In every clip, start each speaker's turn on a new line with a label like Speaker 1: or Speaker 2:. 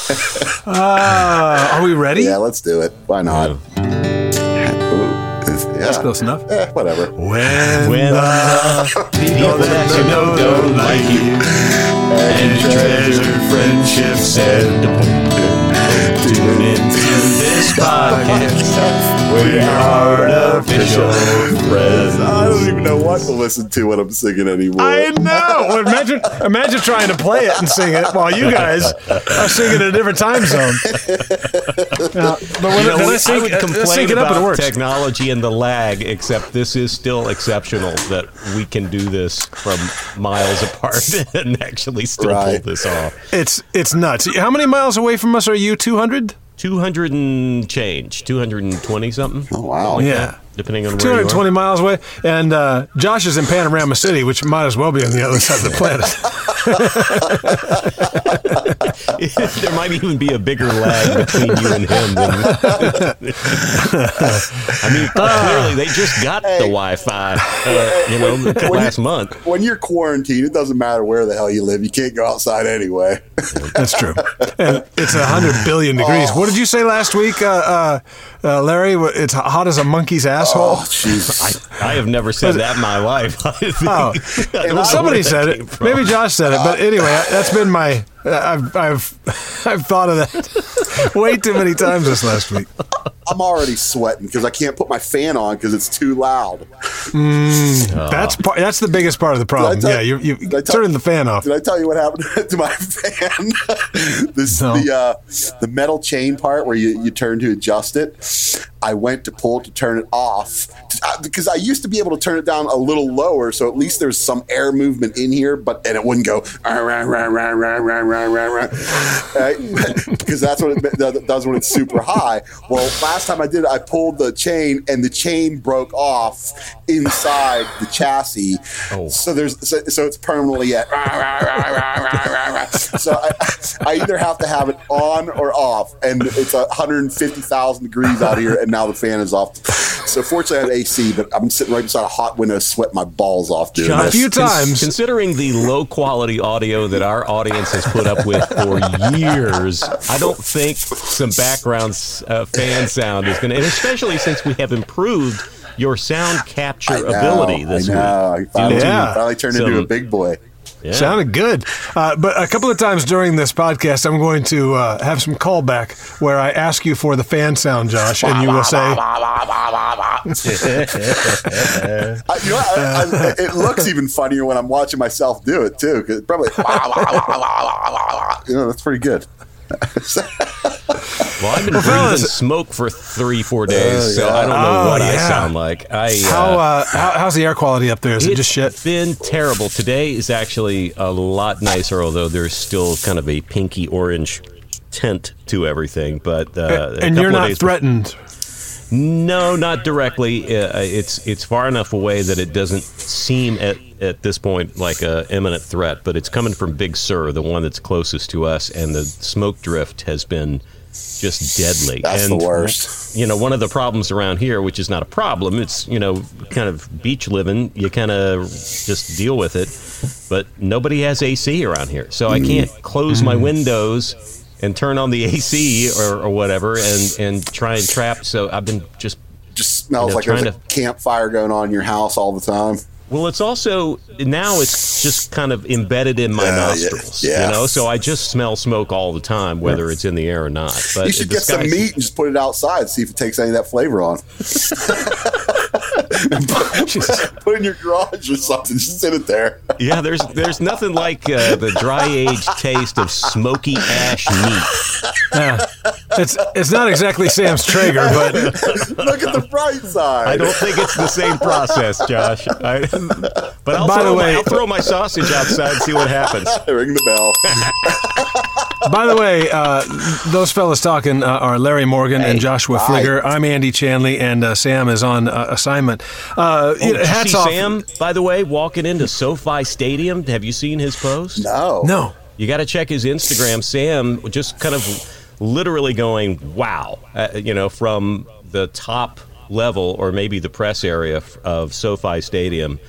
Speaker 1: Are we ready?
Speaker 2: Yeah, let's do it. Why not?
Speaker 1: That's close enough.
Speaker 2: Whatever.
Speaker 1: When the people that you know don't like you, and you treasure friendships and tune into this podcast, we're artificial friends.
Speaker 2: I don't even know what to listen to when I'm singing anymore.
Speaker 1: I know. Well, imagine trying to play it and sing it while you guys are singing in a different time zone. But when
Speaker 3: I would complain
Speaker 1: it up, it
Speaker 3: about
Speaker 1: works.
Speaker 3: technology and the lag, except this is still exceptional that we can do this from miles apart and actually still pull this off.
Speaker 1: It's nuts. How many miles away from us are you? 200?
Speaker 3: 200 and change, 220 something.
Speaker 2: Oh, wow.
Speaker 1: Yeah.
Speaker 3: Depending on where
Speaker 1: 220
Speaker 3: you are.
Speaker 1: miles away. And Josh is in Panorama City, which might as well be on the other side of the planet.
Speaker 3: There might even be a bigger lag between you and him. I mean, clearly they just got the Wi-Fi, last month.
Speaker 2: When you're quarantined, it doesn't matter where the hell you live. You can't go outside anyway.
Speaker 1: That's true. And it's 100 billion degrees. What did you say last week, Larry? It's hot as a monkey's asshole.
Speaker 2: Oh, jeez.
Speaker 3: I have never said that in my life.
Speaker 1: Somebody said it. Maybe Josh said it. But anyway, that's been my. I've thought of that way too many times this last week.
Speaker 2: I'm already sweating because I can't put my fan on because it's too loud.
Speaker 1: That's the biggest part of the problem. Yeah, you turning the fan off.
Speaker 2: Did I tell you what happened to my fan? The metal chain part where you turn to adjust it. I went to pull to turn it off because I used to be able to turn it down a little lower, so at least there's some air movement in here, and it wouldn't go because that's what it does when it's super high. Well, last time I did it, I pulled the chain and the chain broke off inside the chassis. So it's permanently at. So I either have to have it on or off, and it's 150,000 degrees out here, and now the fan is off. So fortunately I have AC, but I'm sitting right beside a hot window, sweating my balls off doing
Speaker 1: John,
Speaker 2: this.
Speaker 1: a few times.
Speaker 3: Considering the low quality audio that our audience has put up with for years, I don't think some background fan sound is going to, and especially since we have improved your sound capture ability this week.
Speaker 2: I finally turned into a big boy.
Speaker 3: Yeah.
Speaker 1: Sounded good. But a couple of times during this podcast, I'm going to have some callback where I ask you for the fan sound, Josh, and you will say...
Speaker 2: It looks even funnier when I'm watching myself do it, too. Cause probably... that's pretty good.
Speaker 3: Well, I've been breathing smoke for 3-4 days, so I don't know what I sound like.
Speaker 1: How's the air quality up there? Is it just shit?
Speaker 3: It's been terrible. Today is actually a lot nicer, although there's still kind of a pinky orange tint to everything. But
Speaker 1: and you're not threatened.
Speaker 3: No, not directly. It's far enough away that it doesn't seem at this point like an imminent threat, but it's coming from Big Sur, the one that's closest to us, and the smoke drift has been just deadly.
Speaker 2: That's the worst.
Speaker 3: One of the problems around here, which is not a problem, it's, kind of beach living, you kind of just deal with it, but nobody has AC around here, so I can't close my windows and turn on the AC or whatever and try and trap. So I've been just
Speaker 2: smells like there's a campfire going on in your house all the time.
Speaker 3: Well, it's also now it's just kind of embedded in my nostrils, so I just smell smoke all the time, whether it's in the air or not. But
Speaker 2: you should get some meat and just put it outside, see if it takes any of that flavor on. Put it in your garage or something, just sit it there.
Speaker 3: Yeah, there's nothing like the dry aged taste of smoky ash meat.
Speaker 1: Yeah. It's not exactly Sam's Traeger, but
Speaker 2: look at the bright side.
Speaker 3: I don't think it's the same process, Josh. But I'll throw my sausage outside and see what happens.
Speaker 2: Ring the bell.
Speaker 1: By the way, those fellas talking are Larry Morgan and Joshua Fligger. I'm Andy Chanley, and Sam is on assignment. Hats off.
Speaker 3: Sam, by the way, walking into SoFi Stadium. Have you seen his post?
Speaker 1: No.
Speaker 3: You got to check his Instagram. Sam just kind of literally going, wow, from the top level or maybe the press area of SoFi Stadium.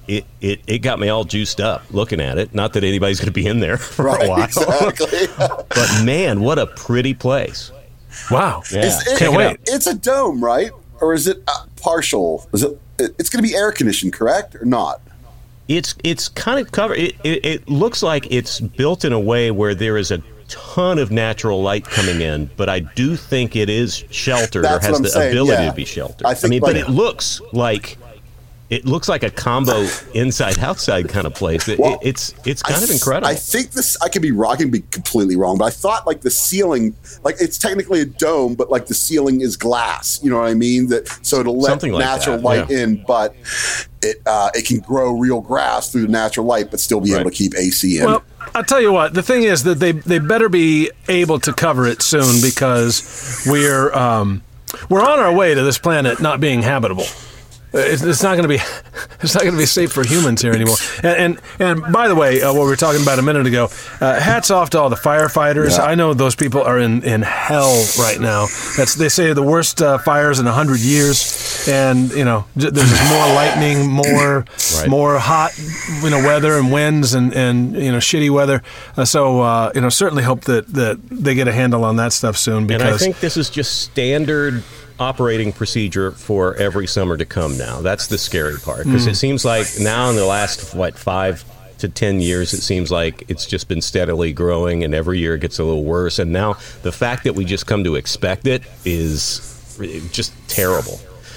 Speaker 3: It got me all juiced up looking at it. Not that anybody's going to be in there for a while.
Speaker 2: Exactly.
Speaker 3: But man, what a pretty place.
Speaker 1: Wow.
Speaker 3: Yeah.
Speaker 1: Can't wait.
Speaker 2: It's a dome, right? Or is it partial? Is it? It's going to be air conditioned, correct, or not?
Speaker 3: It's kind of covered. It looks like it's built in a way where there is a ton of natural light coming in, but I do think it is sheltered or has the ability to be sheltered. But it looks like a combo inside-outside kind of place. It's kind of incredible.
Speaker 2: I think this. I could be wrong. I can be completely wrong, but I thought like the ceiling, like it's technically a dome, but like the ceiling is glass. You know what I mean? So it'll let natural light in, but it can grow real grass through the natural light, but still be able to keep AC in.
Speaker 1: Well, I'll tell you what. The thing is that they better be able to cover it soon because we're on our way to this planet not being habitable. It's not going to be safe for humans here anymore. And by the way, what we were talking about a minute ago, hats off to all the firefighters. Yeah. I know those people are in hell right now. They say the worst fires in 100 years, and there's just more lightning, more hot weather and winds and shitty weather. So certainly hope that they get a handle on that stuff soon. Because
Speaker 3: and I think this is just standard operating procedure for every summer to come now. That's the scary part, because it seems like now in the last 5 to 10 years, it seems like it's just been steadily growing, and every year it gets a little worse. And now the fact that we just come to expect it is just terrible.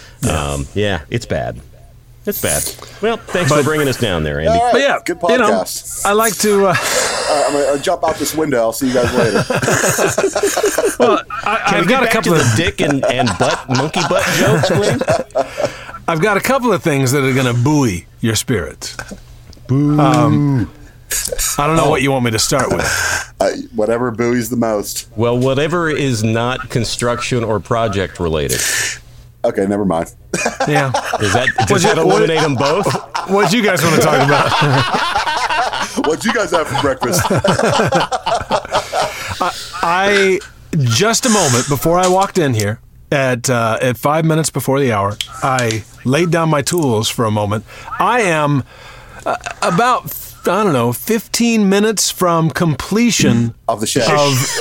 Speaker 3: It's bad. It's bad. Well, thanks for bringing us down there, Andy.
Speaker 2: Right,
Speaker 1: but yeah,
Speaker 2: good podcast.
Speaker 1: I like to.
Speaker 2: I'm going to jump out this window. I'll see you guys later.
Speaker 1: Well, I've got a couple
Speaker 3: of dick and monkey butt jokes, please.
Speaker 1: I've got a couple of things that are going to buoy your spirits.
Speaker 2: Boo.
Speaker 1: I don't know what you want me to start with.
Speaker 2: Whatever buoys the most.
Speaker 3: Well, whatever is not construction or project related.
Speaker 2: Okay, never mind.
Speaker 1: Yeah.
Speaker 3: Does that eliminate them both?
Speaker 1: What do you guys want to talk about?
Speaker 2: What'd you guys have for breakfast?
Speaker 1: I just a moment before I walked in here, at 5 minutes before the hour, I laid down my tools for a moment. I am about 15 minutes from completion
Speaker 2: of the shed.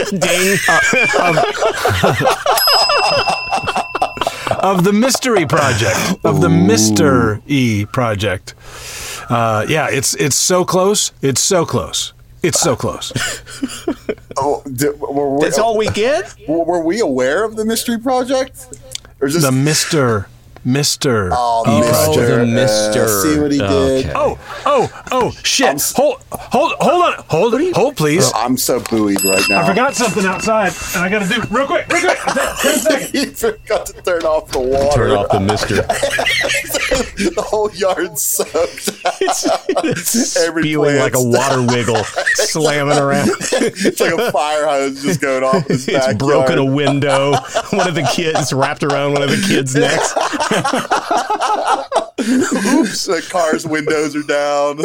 Speaker 1: Of the mystery project, of the Mr. E project. It's so close. It's so close. It's so close.
Speaker 3: That's all we get?
Speaker 2: Were we aware of the mystery project? Or just
Speaker 1: the Mr. E project.
Speaker 3: The Mr.
Speaker 2: See what he did.
Speaker 1: Oh, shit. Hold, please.
Speaker 2: I'm so buoyed right now.
Speaker 1: I forgot something outside, and I got to do real quick. 10 seconds.
Speaker 2: You forgot to turn off the water.
Speaker 3: Turn off the Mr.
Speaker 2: The whole yard's soaked.
Speaker 3: It's spewing like a water wiggle, slamming around.
Speaker 2: It's like a fire hose just going off in his backyard.
Speaker 3: It's broken a window. One of the kids wrapped around one of the kids' necks.
Speaker 2: Oops, the car's windows are down.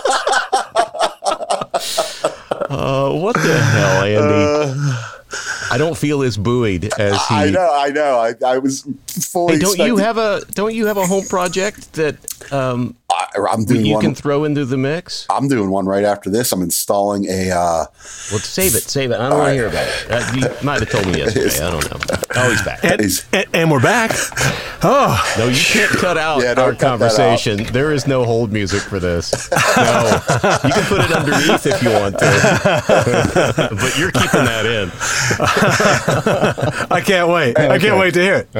Speaker 3: What the hell, Andy? I don't feel as buoyed as he.
Speaker 2: I know. I was fully.
Speaker 3: Hey, don't you have a home project that
Speaker 2: I'm doing
Speaker 3: you
Speaker 2: one,
Speaker 3: can throw into the mix?
Speaker 2: I'm doing one right after this. I'm installing a.
Speaker 3: Well, save it. I don't want to hear about it. You might have told me yesterday. I don't know. Oh, he's back.
Speaker 1: And we're back. Oh
Speaker 3: no, you can't cut out our conversation. There is no hold music for this. No, you can put it underneath if you want to, but you're keeping that in.
Speaker 1: I can't wait. Okay. I can't wait to hear it.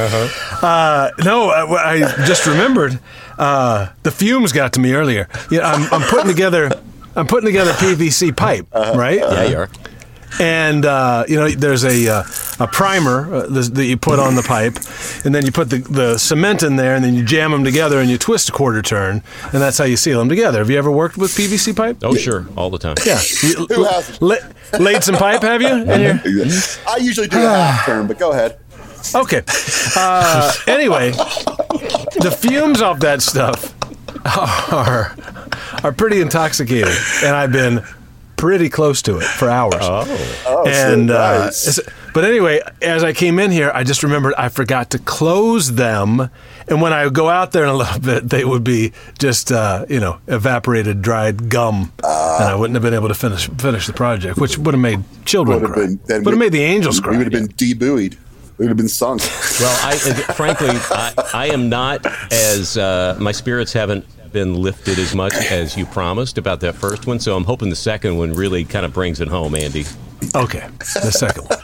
Speaker 1: I just remembered the fumes got to me earlier. I'm putting together PVC pipe, right?
Speaker 3: Yeah, you are.
Speaker 1: And there's a primer that you put on the pipe, and then you put the cement in there, and then you jam them together, and you twist a quarter turn, and that's how you seal them together. Have you ever worked with PVC pipe?
Speaker 3: Oh, sure, all the time.
Speaker 1: Yeah.
Speaker 2: Who hasn't?
Speaker 1: Laid some pipe, have you?
Speaker 2: I usually do a half turn, but go ahead.
Speaker 1: Okay. Anyway, the fumes off that stuff are pretty intoxicating, and I've been pretty close to it for hours.
Speaker 2: Oh,
Speaker 1: And
Speaker 2: so nice.
Speaker 1: but anyway, as I came in here, I just remembered I forgot to close them. And when I go out there in a little bit, they would be just evaporated, dried gum, and I wouldn't have been able to finish the project, which would have made children cry. Would have made the angels cry.
Speaker 2: We would have been debuoyed. We would have been sunk.
Speaker 3: Well, frankly, I am not as my spirits haven't been lifted as much as you promised about that first one, so I'm hoping the second one really kind of brings it home, Andy.
Speaker 1: Okay, the second one.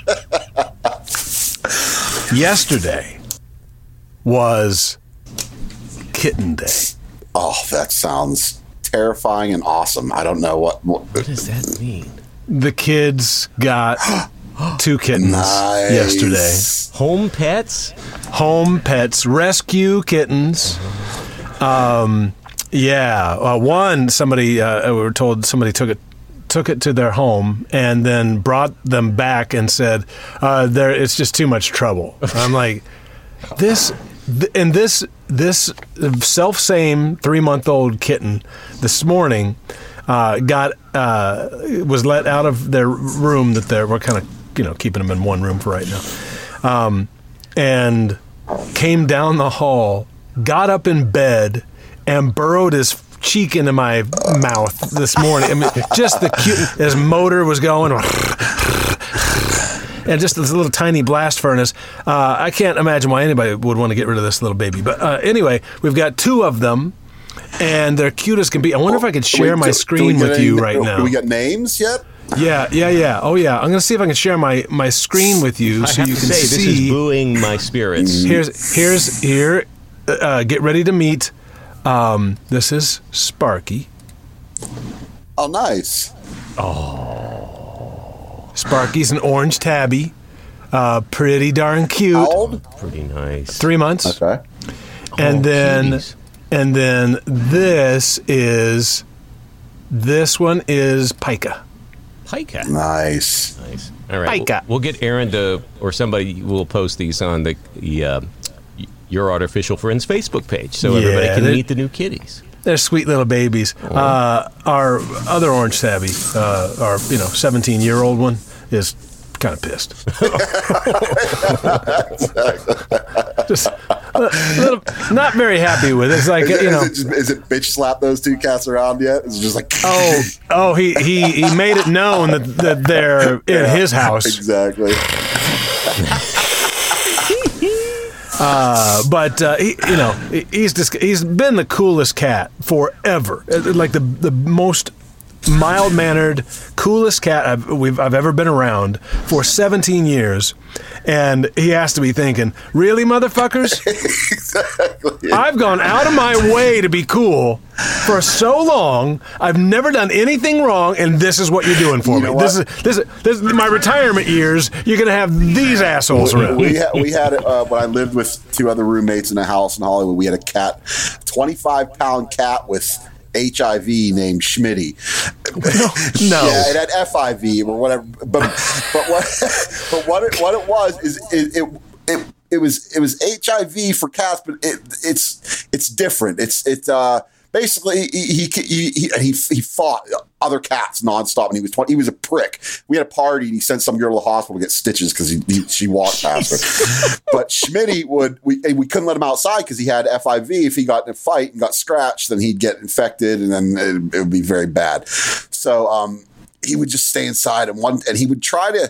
Speaker 1: Yesterday was Kitten Day.
Speaker 2: Oh, that sounds terrifying and awesome. I don't know what
Speaker 3: does that mean?
Speaker 1: The kids got 2 kittens yesterday.
Speaker 3: Home pets?
Speaker 1: Home pets, rescue kittens. One, somebody we were told somebody took it to their home and then brought them back and said, it's just too much trouble. I'm like, this self-same 3-month-old kitten this morning was let out of their room that we're kind of keeping them in one room for right now, and came down the hall, got up in bed, and burrowed his cheek into my mouth this morning. I mean, just the cute. His motor was going. And just this little tiny blast furnace. I can't imagine why anybody would want to get rid of this little baby. But anyway, we've got 2 of them, and they're cute as can be. I wonder if I could share my screen with you right now.
Speaker 2: Do we got names yet?
Speaker 1: Yeah. Oh, yeah. I'm going to see if I can share my screen with you so you can see.
Speaker 3: This is buoying my spirits.
Speaker 1: Here. Get ready to meet. This is Sparky.
Speaker 2: Oh, nice.
Speaker 1: Sparky's an orange tabby. Pretty darn cute.
Speaker 2: How old?
Speaker 3: Pretty nice.
Speaker 1: 3 months.
Speaker 2: Okay.
Speaker 1: And then this one is Pika.
Speaker 3: Pika.
Speaker 2: Nice.
Speaker 3: All right.
Speaker 1: Pika.
Speaker 3: We'll get Aaron or somebody will post these on the Your Artificial Friends Facebook page so everybody can meet the new kitties.
Speaker 1: They're sweet little babies. Our other orange tabby, our 17-year-old one, is kind of pissed. Just a little, not very happy with it. It's like
Speaker 2: is it bitch slap those 2 cats around yet? It's just like
Speaker 1: he made it known that they're in his house.
Speaker 2: Exactly.
Speaker 1: But he's been the coolest cat forever. Like the most mild-mannered, coolest cat I've ever been around for 17 years. And he has to be thinking, really, motherfuckers?
Speaker 2: Exactly.
Speaker 1: I've gone out of my way to be cool for so long. I've never done anything wrong, and this is what you're doing for me. This is my retirement years. You're going to have these assholes around.
Speaker 2: We had when I lived with 2 other roommates in a house in Hollywood, we had a cat, 25-pound cat with HIV named Schmitty.
Speaker 1: No.
Speaker 2: Yeah, it had FIV or whatever. But what it was is it was HIV for cats, but it's different. It's basically he fought other cats nonstop, and he was a prick. We had a party, and he sent some girl to the hospital to get stitches because she walked past her. But Schmitty we couldn't let him outside because he had FIV. If he got in a fight and got scratched, then he'd get infected, and then it would be very bad. So he would just stay inside, and he would try to.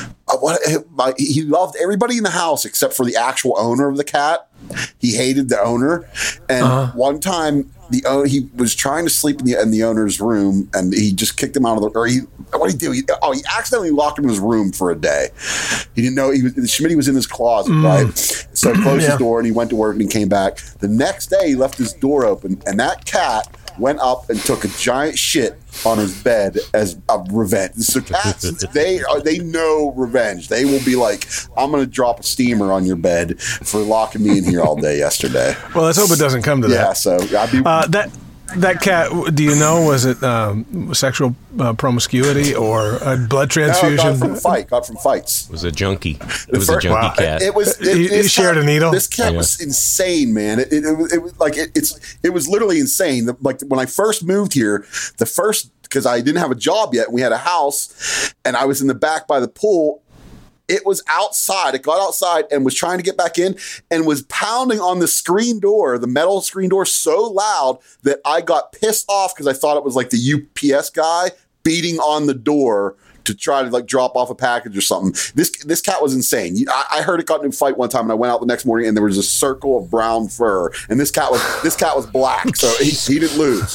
Speaker 2: He loved everybody in the house except for the actual owner of the cat. He hated the owner, and one time he was trying to sleep in the owner's room, and he just kicked him out of the. Or what did he do? He accidentally locked him in his room for a day. He didn't know Schmitty was in his closet, right? So he closed his door, and he went to work, and he came back. The next day, he left his door open, and that cat went up and took a giant shit on his bed as a revenge. So cats, they know revenge. They will be like, I'm going to drop a steamer on your bed for locking me in here all day yesterday.
Speaker 1: Well, let's hope it doesn't come to that.
Speaker 2: Yeah, so I'd be...
Speaker 1: That cat, do you know, was it sexual promiscuity or a blood transfusion?
Speaker 2: No, got from fights.
Speaker 3: It was a junkie. It was a junkie cat.
Speaker 1: He shared a needle?
Speaker 2: This cat was insane, man. It was literally insane. Like when I first moved here, the first because I didn't have a job yet. And we had a house, and I was in the back by the pool. It was outside. It got outside and was trying to get back in and was pounding on the screen door, the metal screen door, so loud that I got pissed off because I thought it was like the UPS guy beating on the door to try to like drop off a package or something. This cat was insane. I heard it got in a fight one time, and I went out the next morning, and there was a circle of brown fur, and this cat was black, so he didn't lose.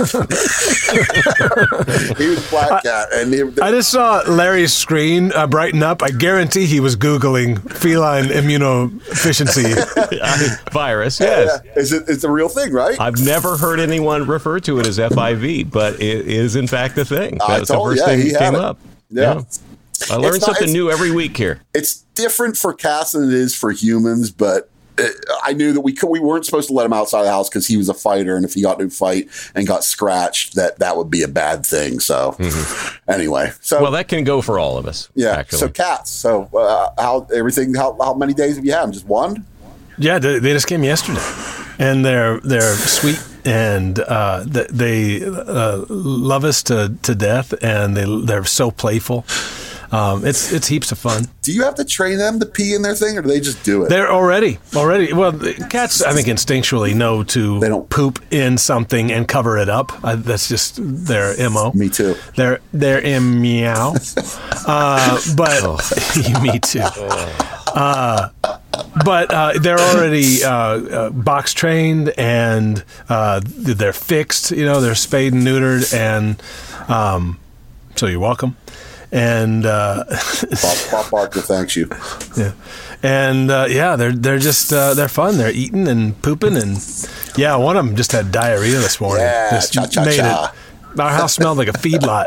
Speaker 2: He was a black cat, and
Speaker 1: I just saw Larry's screen brighten up. I guarantee he was Googling feline immunodeficiency
Speaker 3: virus. Yes,
Speaker 2: it's a real thing, right?
Speaker 3: I've never heard anyone refer to it as FIV, but it is in fact a thing. That's the first thing that came up.
Speaker 2: Yeah.
Speaker 3: I learn something new every week here.
Speaker 2: It's different for cats than it is for humans, but I knew that we weren't supposed to let him outside the house because he was a fighter, and if he got into a fight and got scratched, that would be a bad thing. So anyway,
Speaker 3: well, that can go for all of us.
Speaker 2: Yeah.
Speaker 3: Actually.
Speaker 2: So cats. So how many days have you had them? Just one?
Speaker 1: Yeah, they just came yesterday, and they're sweet. And they love us to death, and they're so playful. It's heaps of fun.
Speaker 2: Do you have to train them to pee in their thing, or do they just do it?
Speaker 1: They're already. Well, cats, I think, instinctually know to
Speaker 2: they don't
Speaker 1: poop in something and cover it up. That's just their MO.
Speaker 2: Me too.
Speaker 1: They're meow. But me too. But they're already box trained, and they're fixed. They're spayed and neutered, and so you're welcome. And
Speaker 2: Bob Barker thanks you.
Speaker 1: Yeah, and they're just they're fun. They're eating and pooping, and one of them just had diarrhea this morning.
Speaker 2: Yeah, cha.
Speaker 1: Our house smelled like a feedlot.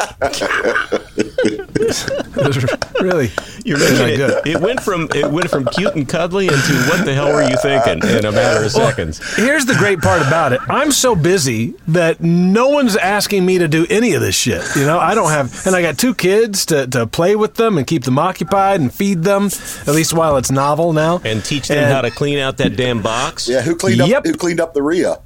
Speaker 1: It was really,
Speaker 3: you're making good. It went from cute and cuddly into what the hell were you thinking in a matter of seconds.
Speaker 1: Here's the great part about it. I'm so busy that no one's asking me to do any of this shit. I don't have, and I got 2 kids to play with them and keep them occupied and feed them, at least while it's novel now.
Speaker 3: And teach them how to clean out that damn box.
Speaker 2: Yeah, who cleaned up the Rhea?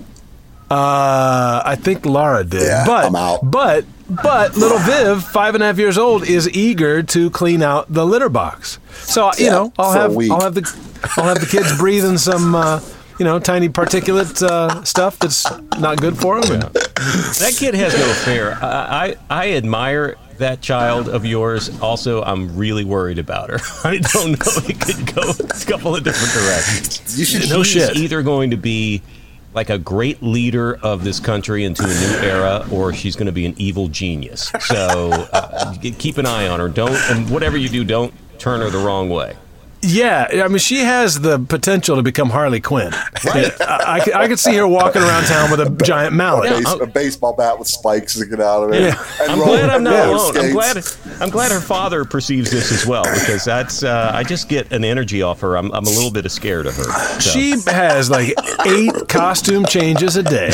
Speaker 1: I think Laura did.
Speaker 2: Yeah, I'm out.
Speaker 1: But little Viv, 5.5 years old, is eager to clean out the litter box. So I'll have the kids breathing some tiny particulate stuff that's not good for them.
Speaker 3: Yeah. That kid has no fear. I admire that child of yours. Also, I'm really worried about her. I don't know. It could go a couple of different directions. She's either going to be like a great leader of this country into a new era, or she's going to be an evil genius. So keep an eye on her. And whatever you do, don't turn her the wrong way.
Speaker 1: Yeah, I mean, she has the potential to become Harley Quinn. Right. I could see her walking around town with a giant mallet.
Speaker 2: A baseball bat with spikes sticking out of it.
Speaker 1: Yeah.
Speaker 3: I'm glad I'm not alone. I'm glad her father perceives this as well, because that's I just get an energy off her. I'm a little bit scared of her. So.
Speaker 1: She has like 8 costume changes a day.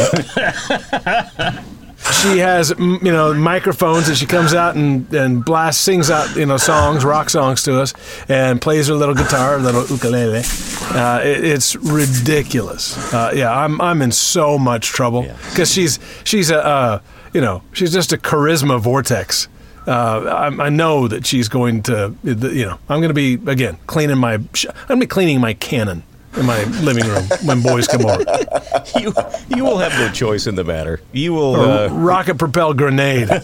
Speaker 1: She has, microphones, and she comes out and sings out, songs, rock songs to us, and plays her little guitar, little ukulele. It's ridiculous. I'm in so much trouble because she's she's just a charisma vortex. I know that she's going to, I'm going to be again cleaning my Canon in my living room when boys come over.
Speaker 3: You will have no choice in the matter. You will
Speaker 1: rocket propelled grenade. But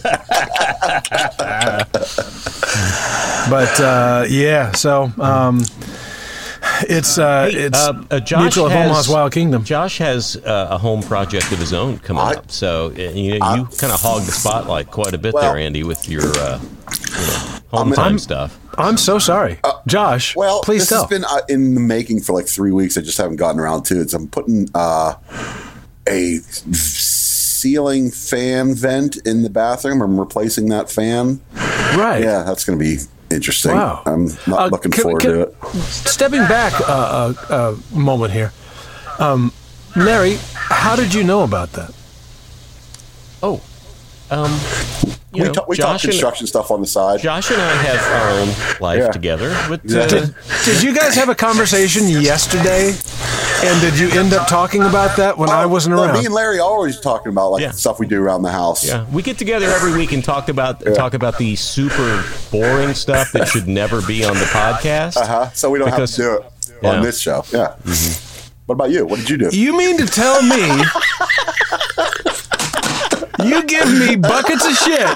Speaker 1: so it's
Speaker 3: Josh
Speaker 1: Mutual of Omaha's Wild Kingdom.
Speaker 3: Josh has a home project of his own coming up, so you kind of hog the spotlight quite a bit there, Andy, with your home time stuff.
Speaker 1: I'm so sorry, Josh.
Speaker 2: Well,
Speaker 1: please tell.
Speaker 2: This has been in the making for like 3 weeks. I just haven't gotten around to it. So I'm putting a ceiling fan vent in the bathroom. I'm replacing that fan.
Speaker 1: Right.
Speaker 2: Yeah, that's going to be interesting.
Speaker 1: Wow.
Speaker 2: I'm not looking forward to it.
Speaker 1: Stepping back a moment here, Larry, how did you know about that?
Speaker 2: We talk construction stuff on the side.
Speaker 3: Josh and I have our own life together. But,
Speaker 1: did you guys have a conversation yesterday And did you end up talking about that when I wasn't around?
Speaker 2: Me and Larry are always talking about the stuff we do around the house.
Speaker 3: Yeah, we get together every week and talk about the super boring stuff that should never be on the podcast.
Speaker 2: So we don't have to do it on this show. Yeah. Mm-hmm. What about you? What did you do?
Speaker 1: You mean to tell me you give me buckets of shit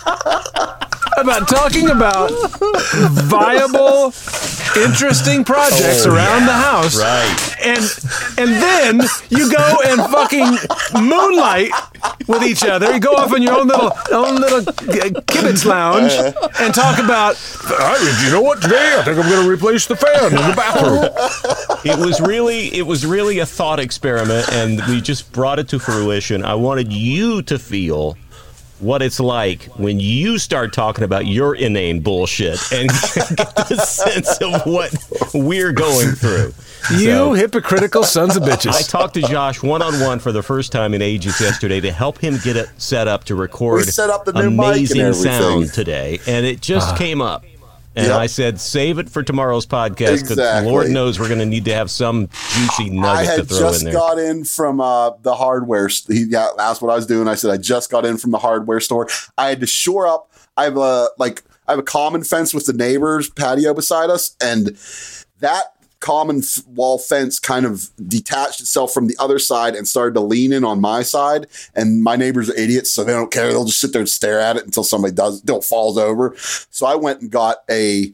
Speaker 1: about talking about viable, interesting projects around the house,
Speaker 3: right?
Speaker 1: And then you go and fucking moonlight with each other. You go off in your own little kibitz lounge and talk about. You know what? Today I think I'm going to replace the fan in the bathroom.
Speaker 3: It was really a thought experiment, and we just brought it to fruition. I wanted you to feel what it's like when you start talking about your inane bullshit and get the sense of what we're going through.
Speaker 1: You hypocritical sons of bitches.
Speaker 3: I talked to Josh one-on-one for the first time in ages yesterday to help him get it set up to record
Speaker 2: set up the new
Speaker 3: amazing
Speaker 2: mic and
Speaker 3: sound today, and it just came up. And I said, save it for tomorro's podcast because Lord knows we're going to need to have some juicy nugget to throw in there. I had just
Speaker 2: got in from the hardware. He asked what I was doing. I said, I just got in from the hardware store. I had to shore up. I have a common fence with the neighbor's patio beside us, and that common wall fence kind of detached itself from the other side and started to lean in on my side. And my neighbors are idiots, so they don't care. They'll just sit there and stare at it until somebody falls over. So I went and got I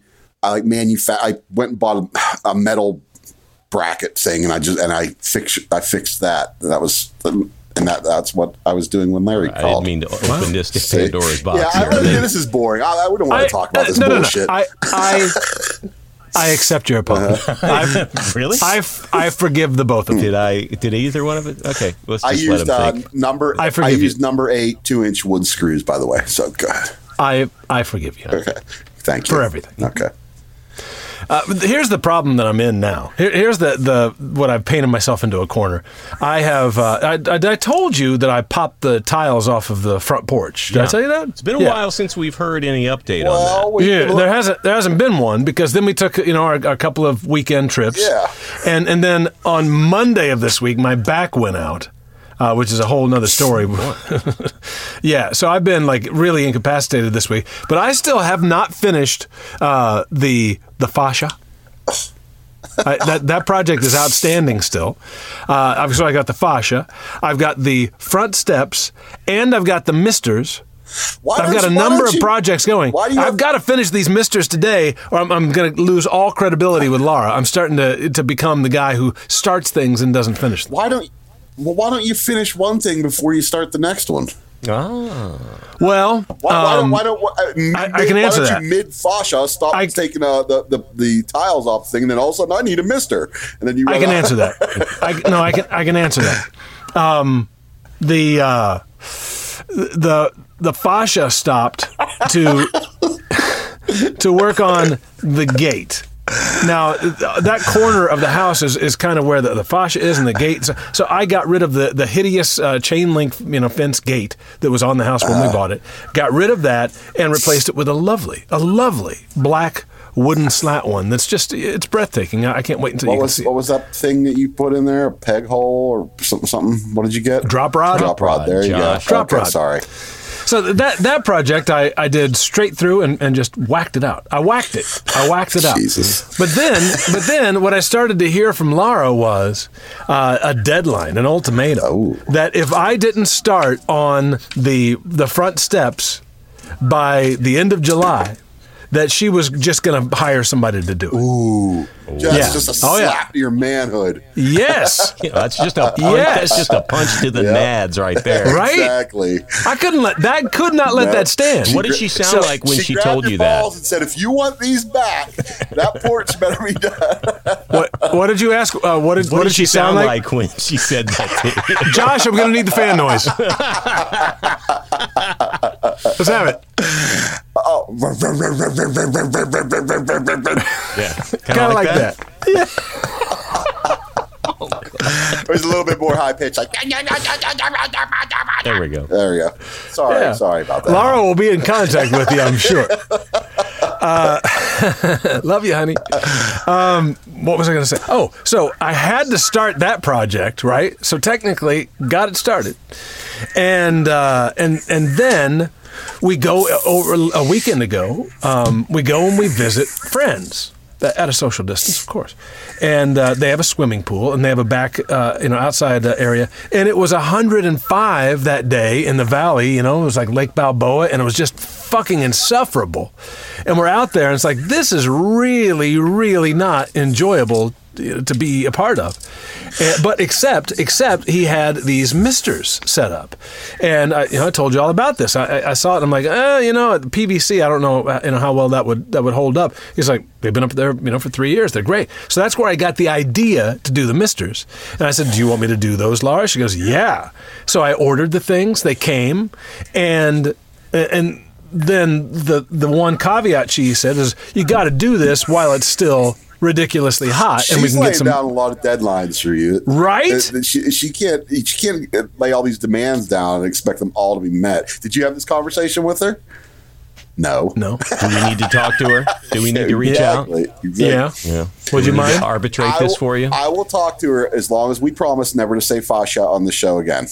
Speaker 2: went and bought a metal bracket thing, and I fixed that. That's what I was doing when Larry called.
Speaker 3: I didn't mean to open this to Pandora's box.
Speaker 2: This is boring. I don't want to talk about this bullshit.
Speaker 1: No. I accept your apology.
Speaker 3: Really?
Speaker 1: I forgive the both of you.
Speaker 3: Did either one of it? Okay, let's just
Speaker 2: let him think. I used number 8 2-inch wood screws, by the way. So go ahead.
Speaker 1: I forgive you.
Speaker 2: Okay, thank you
Speaker 1: for everything.
Speaker 2: Okay.
Speaker 1: Here's the problem that I'm in now. Here's the what I've painted myself into a corner. I have. I told you that I popped the tiles off of the front porch. Did I tell you that?
Speaker 3: It's been a while since we've heard any update on that.
Speaker 1: There hasn't been one because then we took our couple of weekend trips.
Speaker 2: Yeah.
Speaker 1: And then on Monday of this week, my back went out. Which is a whole nother story. Yeah, so I've been really incapacitated this week, but I still have not finished the fascia. That project is outstanding still. So I got the fascia, I've got the front steps, and I've got the misters. I've got a number of projects going. I've got to finish these misters today, or I'm going to lose all credibility with Laura. I'm starting to become the guy who starts things and doesn't finish them.
Speaker 2: Why don't you finish one thing before you start the next one?
Speaker 1: Well, I can answer that.
Speaker 2: You mid fascia stop taking the tiles off the thing, and then all of a sudden I need a mister, and then you.
Speaker 1: I can answer that. I can answer that. The fascia stopped to work on the gate. Now, that corner of the house is kind of where the fascia is and the gate. So I got rid of the hideous chain link fence gate that was on the house when we bought it. Got rid of that and replaced it with a lovely black wooden slat one that's it's breathtaking. I can't wait until you can see it.
Speaker 2: What was that thing that you put in there? A peg hole or something? What did you get?
Speaker 1: Drop rod.
Speaker 2: There you go.
Speaker 1: Drop rod.
Speaker 2: Sorry.
Speaker 1: So that project I did straight through and just whacked it out. I whacked it out.
Speaker 2: Jesus.
Speaker 1: But then what I started to hear from Lara was a deadline, an ultimatum, that if I didn't start on the front steps by the end of July, that she was just going to hire somebody to do it.
Speaker 2: Ooh. Just a slap to your manhood.
Speaker 1: Yes.
Speaker 3: That's just a punch. That's just a punch to the nads right there.
Speaker 1: Right?
Speaker 2: Exactly.
Speaker 1: I could not let that stand.
Speaker 3: What did she sound like when she told you that? She grabbed your balls
Speaker 2: and said, if you want these back, that porch better be done.
Speaker 1: What did you ask? What did she sound like
Speaker 3: when she said that to you?
Speaker 1: Josh, I'm going to need the fan noise. Let's have it.
Speaker 3: Yeah,
Speaker 1: kind of like that. Yeah.
Speaker 2: It was a little bit more high pitched, like.
Speaker 3: There we go.
Speaker 2: Sorry about that.
Speaker 1: Laura will be in contact with you, I'm sure. Love you, honey. What was I going to say? Oh, so I had to start that project, right? So technically, got it started, and then we go over a weekend ago. We go and we visit friends at a social distance, of course, and they have a swimming pool and they have a back, outside area, and it was 105 that day in the valley. It was like Lake Balboa, and it was just fucking insufferable. And we're out there, and it's like, this is really, really not enjoyable to be a part of. But except he had these misters set up, and I told you all about this. I saw it, and I'm like, PVC, I don't know how well that would hold up. He's like, they've been up there for 3 years. They're great. So that's where I got the idea to do the misters. And I said, do you want me to do those, Laura? She goes, yeah. So I ordered the things. They came, and then the one caveat she said is, you got to do this while it's still ridiculously hot, and we can get some
Speaker 2: down a lot of deadlines for you,
Speaker 1: right?
Speaker 2: She can't lay all these demands down and expect them all to be met. Did you have this conversation with her? No.
Speaker 3: Do we need to talk to her? Do we need to reach out?
Speaker 2: Exactly.
Speaker 1: Yeah. Would you mind
Speaker 3: arbitrate this for you?
Speaker 2: I will talk to her as long as we promise never to say fascia on the show again.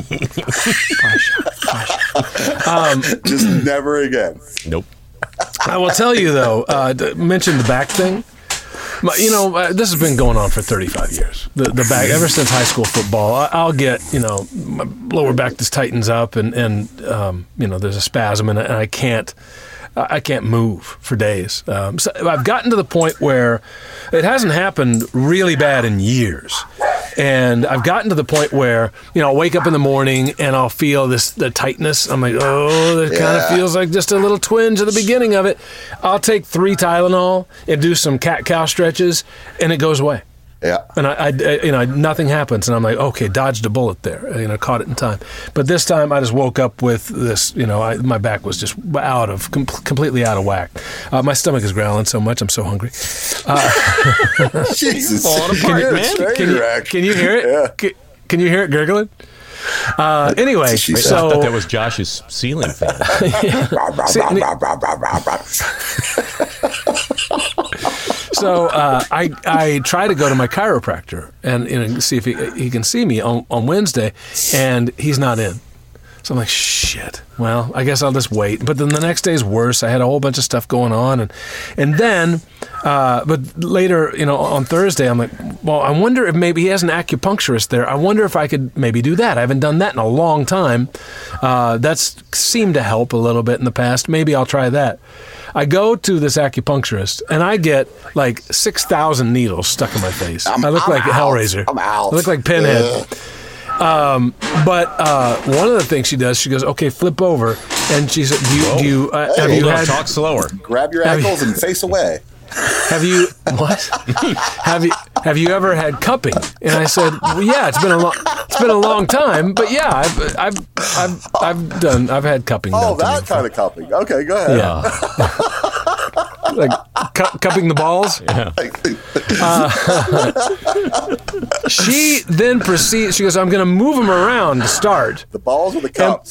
Speaker 2: Just never again.
Speaker 3: Nope.
Speaker 1: I will tell you though. Mention the back thing. This has been going on for 35 years. The back, ever since high school football, I'll get, my lower back just tightens up and there's a spasm and I can't move for days. So I've gotten to the point where it hasn't happened really bad in years. And I've gotten to the point where, I'll wake up in the morning and I'll feel the tightness. I'm like, it kind of feels like just a little twinge at the beginning of it. I'll take 3 Tylenol and do some cat-cow stretches, and it goes away.
Speaker 2: Yeah.
Speaker 1: And I nothing happens, and I'm like, okay, dodged a bullet there. Caught it in time. But this time I just woke up with this, my back was just completely out of whack. My stomach is growling so much. I'm so hungry.
Speaker 2: Jesus.
Speaker 1: Can you hear it?
Speaker 2: Yeah.
Speaker 1: Can you hear it gurgling? Anyway,
Speaker 3: I thought that was Josh's ceiling fan.
Speaker 1: So I try to go to my chiropractor and see if he can see me on Wednesday, and he's not in. So I'm like, shit. Well, I guess I'll just wait. But then the next day's worse. I had a whole bunch of stuff going on, and then, but later, on Thursday, I'm like, well, I wonder if maybe he has an acupuncturist there. I wonder if I could maybe do that. I haven't done that in a long time. That's seemed to help a little bit in the past. Maybe I'll try that. I go to this acupuncturist, and I get like 6,000 needles stuck in my face. I look like Hellraiser.
Speaker 2: I'm out.
Speaker 1: I look like Pinhead. But one of the things she does, she goes, okay, flip over. And she said, have you had...
Speaker 3: Talk slower.
Speaker 2: Grab your ankles and face away.
Speaker 1: Have you have you ever had cupping? And I said, well, yeah, it's been a long time, but yeah, I've had cupping.
Speaker 2: Oh, that kind of cupping. Okay, go ahead.
Speaker 1: Yeah. Like cupping the balls.
Speaker 3: Yeah.
Speaker 1: She then proceeds. She goes, I'm going to move them around to start.
Speaker 2: The balls or the cups?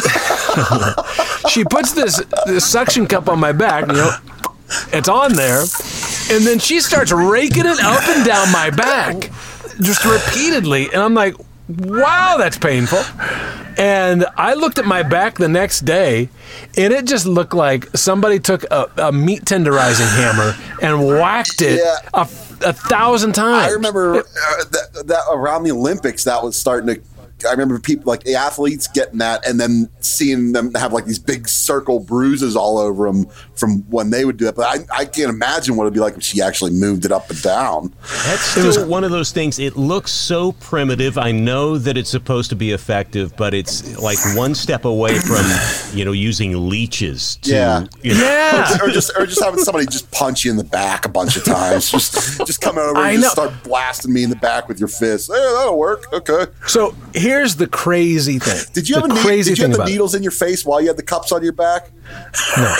Speaker 1: She puts this suction cup on my back. It's on there, and then she starts raking it up and down my back, just repeatedly. And I'm like, wow, that's painful. And I looked at my back the next day, and it just looked like somebody took a meat tenderizing hammer and whacked it a 1,000 times.
Speaker 2: I remember that around the Olympics, that was starting to. I remember people like the athletes getting that, and then seeing them have like these big circle bruises all over them from when they would do it. But I can't imagine what it'd be like if she actually moved it up and down.
Speaker 3: That's still one of those things. It looks so primitive. I know that it's supposed to be effective, but it's like one step away from using leeches.
Speaker 2: To,
Speaker 1: or
Speaker 2: just having somebody just punch you in the back a bunch of times. just come over and just start blasting me in the back with your fist. Hey, that'll work. Okay.
Speaker 1: So here's the crazy thing.
Speaker 2: Did you have the needles in your face while you had the cups on your back?
Speaker 1: No.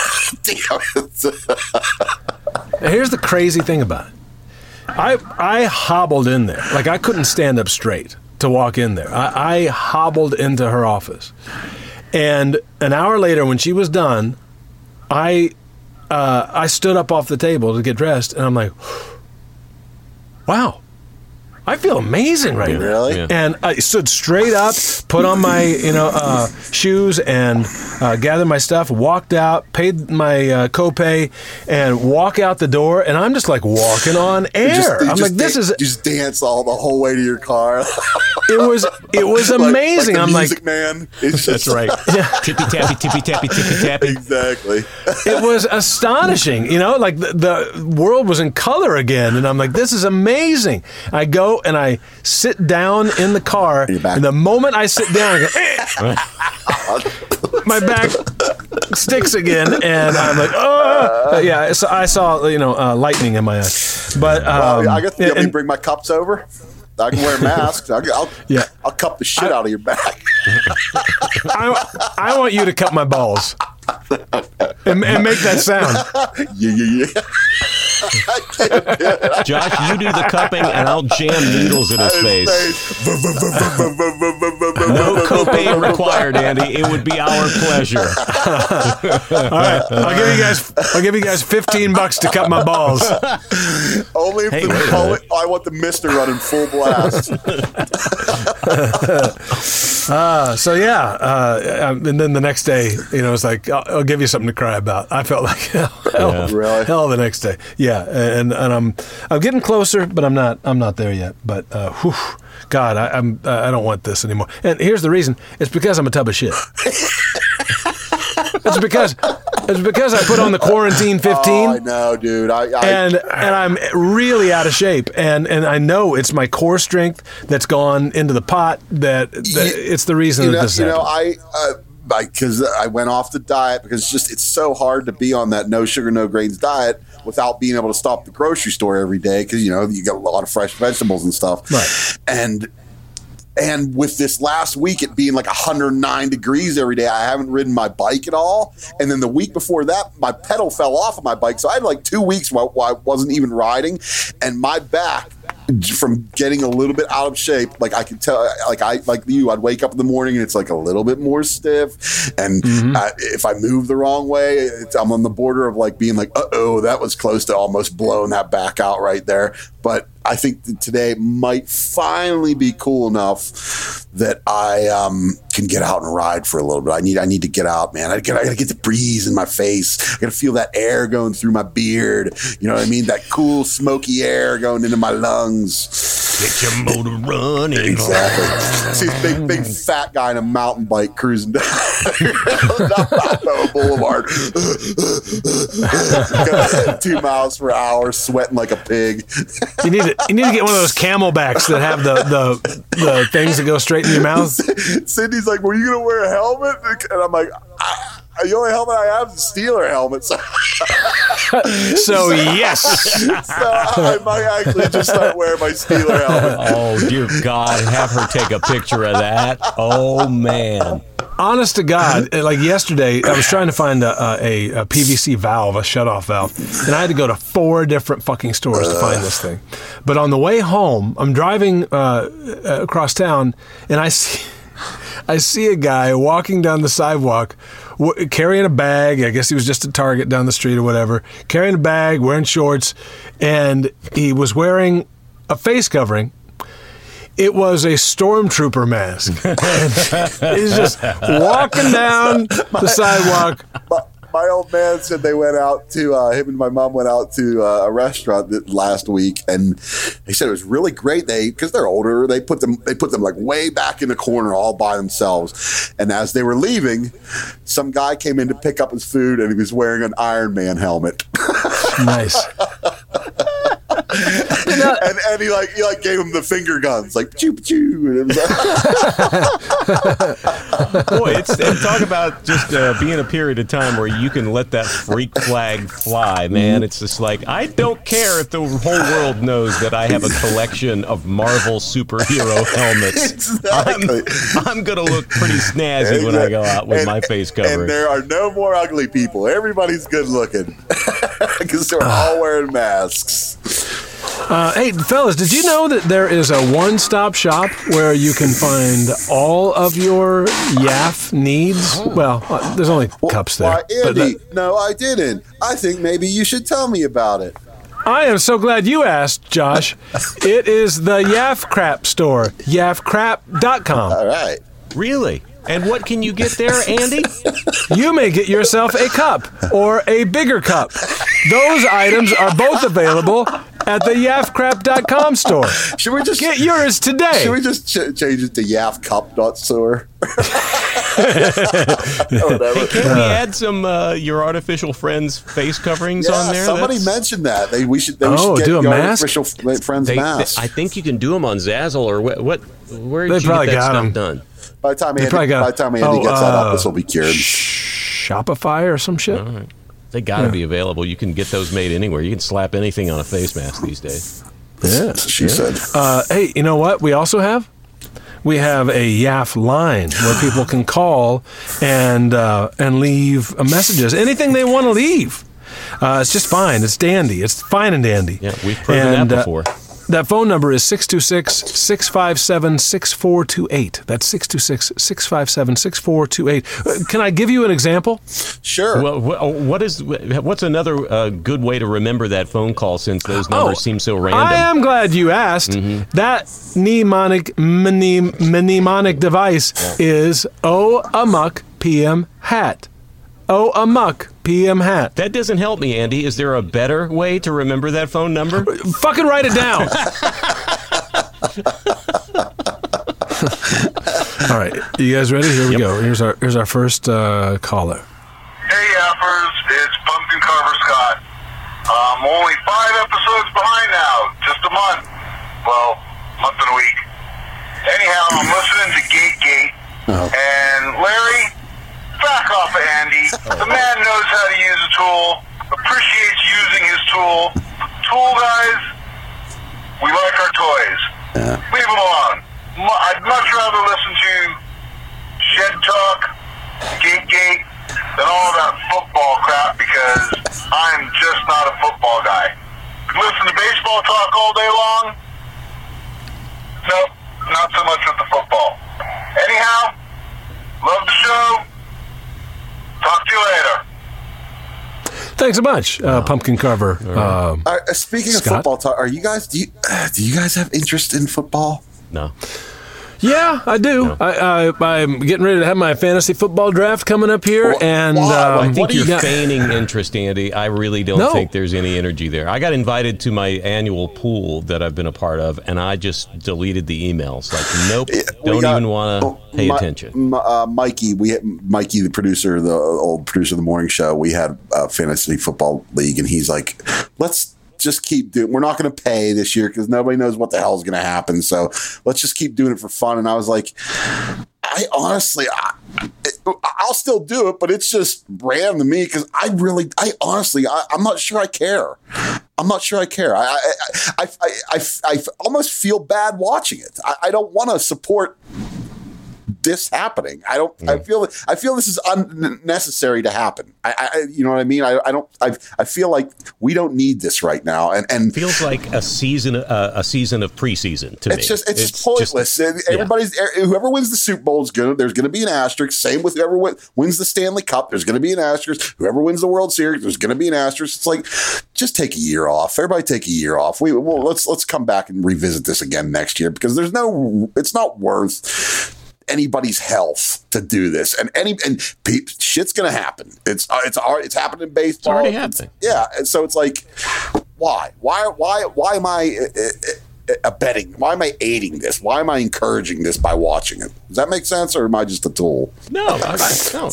Speaker 1: Here's the crazy thing about it. I hobbled in there. Like, I couldn't stand up straight to walk in there. I hobbled into her office. And an hour later, when she was done, I I stood up off the table to get dressed, and I'm like, wow. I feel amazing right now.
Speaker 2: Really?
Speaker 3: Yeah.
Speaker 1: And I stood straight up, put on my shoes, and gathered my stuff. Walked out, paid my copay, and walk out the door. And I'm just like walking on air. I'm like, this is
Speaker 2: just dance the whole way to your car.
Speaker 1: It was amazing.
Speaker 2: Like
Speaker 1: I'm
Speaker 2: Music
Speaker 1: like,
Speaker 2: Man. It's just,
Speaker 3: That's right. Tippy tappy, tippy tappy, tippy tappy.
Speaker 2: Exactly.
Speaker 1: it was astonishing. Like the world was in color again. And I'm like, this is amazing. I go and I sit down in the car, and the moment I sit down, I go, my back sticks again, and I'm like, oh, yeah. So I saw, lightning in my eyes. But
Speaker 2: I guess you want me to bring my cups over. I can wear masks. I'll cup the shit out of your back.
Speaker 1: I want you to cut my balls and make that sound.
Speaker 2: Yeah.
Speaker 3: Josh, you do the cupping, and I'll jam needles in his face. No copay required, Andy. It would be our pleasure.
Speaker 1: All right, I'll give you guys $15 to cut my balls.
Speaker 2: Only if I want the mister running full blast.
Speaker 1: And then the next day, it's like, I'll give you something to cry about. I felt like hell the next day. Yeah, and I'm getting closer, but I'm not there yet. But God, I don't want this anymore. And here's the reason: it's because I'm a tub of shit. It's because I put on the quarantine 15.
Speaker 2: Oh, I know, dude.
Speaker 1: And I'm really out of shape, and I know it's my core strength that's gone into the pot. That it's the reason that this is happening.
Speaker 2: Because I went off the diet because it's so hard to be on that no sugar, no grains diet without being able to stop at the grocery store every day because, you got a lot of fresh vegetables and stuff.
Speaker 1: Right.
Speaker 2: And with this last week, it being like 109 degrees every day, I haven't ridden my bike at all. And then the week before that, my pedal fell off of my bike. So I had like 2 weeks while I wasn't even riding. And my back, from getting a little bit out of shape, like I could tell, I'd wake up in the morning and it's like a little bit more stiff. And if I move the wrong way, I'm on the border of like being like, that was close to almost blowing that back out right there. But I think that today might finally be cool enough that I can get out and ride for a little bit. I need to get out, man. I gotta get the breeze in my face. I gotta feel that air going through my beard. You know what I mean? That cool smoky air going into my lungs.
Speaker 3: Get your motor running.
Speaker 2: Exactly. See this big fat guy on a mountain bike cruising down Boulevard. 2 miles per hour, sweating like a pig.
Speaker 1: You need to get one of those Camelbacks that have the things that go straight in your mouth.
Speaker 2: Cindy's like, "Were you gonna wear a helmet?" And I'm like, "The only helmet I have is a Steeler helmet." So
Speaker 1: yes.
Speaker 2: So I might actually just start wearing my Steeler helmet.
Speaker 3: Oh dear God! Have her take a picture of that. Oh man.
Speaker 1: Honest to God, like yesterday, I was trying to find a PVC valve, a shutoff valve, and I had to go to 4 different fucking stores to find this thing. But on the way home, I'm driving across town, and I see a guy walking down the sidewalk carrying a bag. I guess he was just at Target down the street or whatever, carrying a bag, wearing shorts, and he was wearing a face covering. It was a stormtrooper mask. He's just walking down the sidewalk.
Speaker 2: My old man said they went out to him and my mom went out to a restaurant last week, and he said it was really great. Because they're older, they put them like way back in the corner all by themselves. And as they were leaving, some guy came in to pick up his food, and he was wearing an Iron Man helmet.
Speaker 1: Nice.
Speaker 2: And he gave him the finger guns, like choo choo. And it was
Speaker 3: Boy, talk about just being a period of time where you can let that freak flag fly, man. It's just like, I don't care if the whole world knows that I have a collection of Marvel superhero helmets.
Speaker 2: Exactly.
Speaker 3: I'm gonna look pretty snazzy when I go out with my face covering.
Speaker 2: And there are no more ugly people. Everybody's good looking because they're all wearing masks.
Speaker 1: Hey, fellas, did you know that there is a one-stop shop where you can find all of your YAF needs? Well, there's only cups there.
Speaker 2: Why, Andy, no, I didn't. I think maybe you should tell me about it.
Speaker 1: I am so glad you asked, Josh. It is the YAF Crap store, yafcrap.com.
Speaker 2: All right.
Speaker 3: Really? And what can you get there, Andy?
Speaker 1: You may get yourself a cup or a bigger cup. Those items are both available at the yafcrap.com store.
Speaker 2: Should we just
Speaker 1: get yours today?
Speaker 2: Should we just change it to yafcup.store?
Speaker 3: Hey, can't we add some your artificial friends face coverings on there?
Speaker 2: Somebody mentioned that. We should get
Speaker 1: do a
Speaker 2: your
Speaker 1: mask?
Speaker 2: artificial friends mask.
Speaker 3: I think you can do them on Zazzle or what? Where did you
Speaker 1: probably
Speaker 3: get that
Speaker 1: got
Speaker 3: stuff
Speaker 1: 'em.
Speaker 3: done?
Speaker 2: By the time Andy gets that up, this will be cured.
Speaker 1: Shopify or some shit?
Speaker 3: All right. They got to be available. You can get those made anywhere. You can slap anything on a face mask these days.
Speaker 1: Yeah,
Speaker 2: she said.
Speaker 1: Hey, you know what we also have? We have a YAF line where people can call and leave messages. Anything they want to leave. It's just fine. It's dandy. It's fine and dandy.
Speaker 3: Yeah, we've proven that before.
Speaker 1: That phone number is 626-657-6428. That's 626-657-6428. Can I give you an example?
Speaker 2: Sure.
Speaker 3: Well, what's another good way to remember that phone call since those numbers seem so random?
Speaker 1: I am glad you asked. That mnemonic device is O-Amok PM Hat. O-Amok PM Hat.
Speaker 3: That doesn't help me, Andy. Is there a better way to remember that phone number?
Speaker 1: Fucking write it down. All right, you guys ready? Here we go. Here's our first caller.
Speaker 4: Hey, Yappers, it's Pumpkin Carver Scott. I'm only 5 episodes behind now, just a month. Well, month and a week. Anyhow, I'm listening to Gate, and Larry, back off of Andy. The man knows how to use a tool, appreciates using his tool. Tool guys, we like our toys. Leave them alone. I'd much rather listen to Shed Talk, Gate, than all that football crap because I'm just not a football guy. Listen to baseball talk all day long? Nope, not so much with the football. Anyhow, love the show. Talk to you later.
Speaker 1: Thanks a bunch, Pumpkin Carver.
Speaker 2: Speaking
Speaker 1: Scott?
Speaker 2: of football talk, do you guys have interest in football?
Speaker 3: No.
Speaker 1: Yeah, I do.
Speaker 3: Yeah.
Speaker 1: I'm getting ready to have my fantasy football draft coming up here, and
Speaker 3: I think you're feigning interest, Andy. I really don't think there's any energy there. I got invited to my annual pool that I've been a part of, and I just deleted the emails. Like, nope, don't even want to pay attention.
Speaker 2: Mikey, the producer, the old producer of the morning show, we had a fantasy football league, and he's like, let's just keep doing. We're not going to pay this year because nobody knows what the hell is going to happen. So let's just keep doing it for fun. And I was like, I honestly, I'll still do it, but it's just random to me because I'm not sure I care. I'm not sure I care. I almost feel bad watching it. I don't want to support this happening. I feel this is unnecessary to happen. You know what I mean? I feel like we don't need this right now. And
Speaker 3: feels like a season of preseason to me.
Speaker 2: It's just pointless. Whoever wins the Super Bowl there's going to be an asterisk. Same with whoever wins the Stanley Cup. There's going to be an asterisk. Whoever wins the World Series, there's going to be an asterisk. It's like, just take a year off. Everybody take a year off. Let's come back and revisit this again next year because it's not worth anybody's health to do this, and shit's gonna happen. It's happened in baseball.
Speaker 3: It's already happening.
Speaker 2: Yeah, and so it's like, why am I abetting? Why am I aiding this? Why am I encouraging this by watching it? Does that make sense, or am I just a tool?
Speaker 3: No, not at all.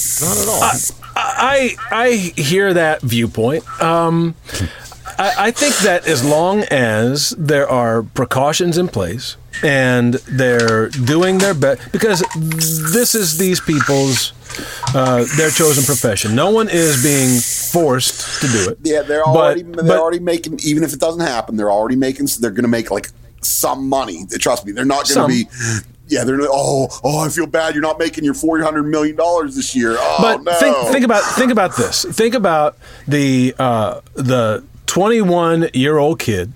Speaker 1: I hear that viewpoint. I think that as long as there are precautions in place and they're doing their best, because this is these people's their chosen profession. No one is being forced to do it.
Speaker 2: Yeah, they're already making. Even if it doesn't happen, they're already making. They're going to make like some money. Trust me, they're not going to be. Yeah, they're I feel bad. You're not making your $400 million this year. Oh,
Speaker 1: but
Speaker 2: no.
Speaker 1: think about this. Think about the 21-year-old kid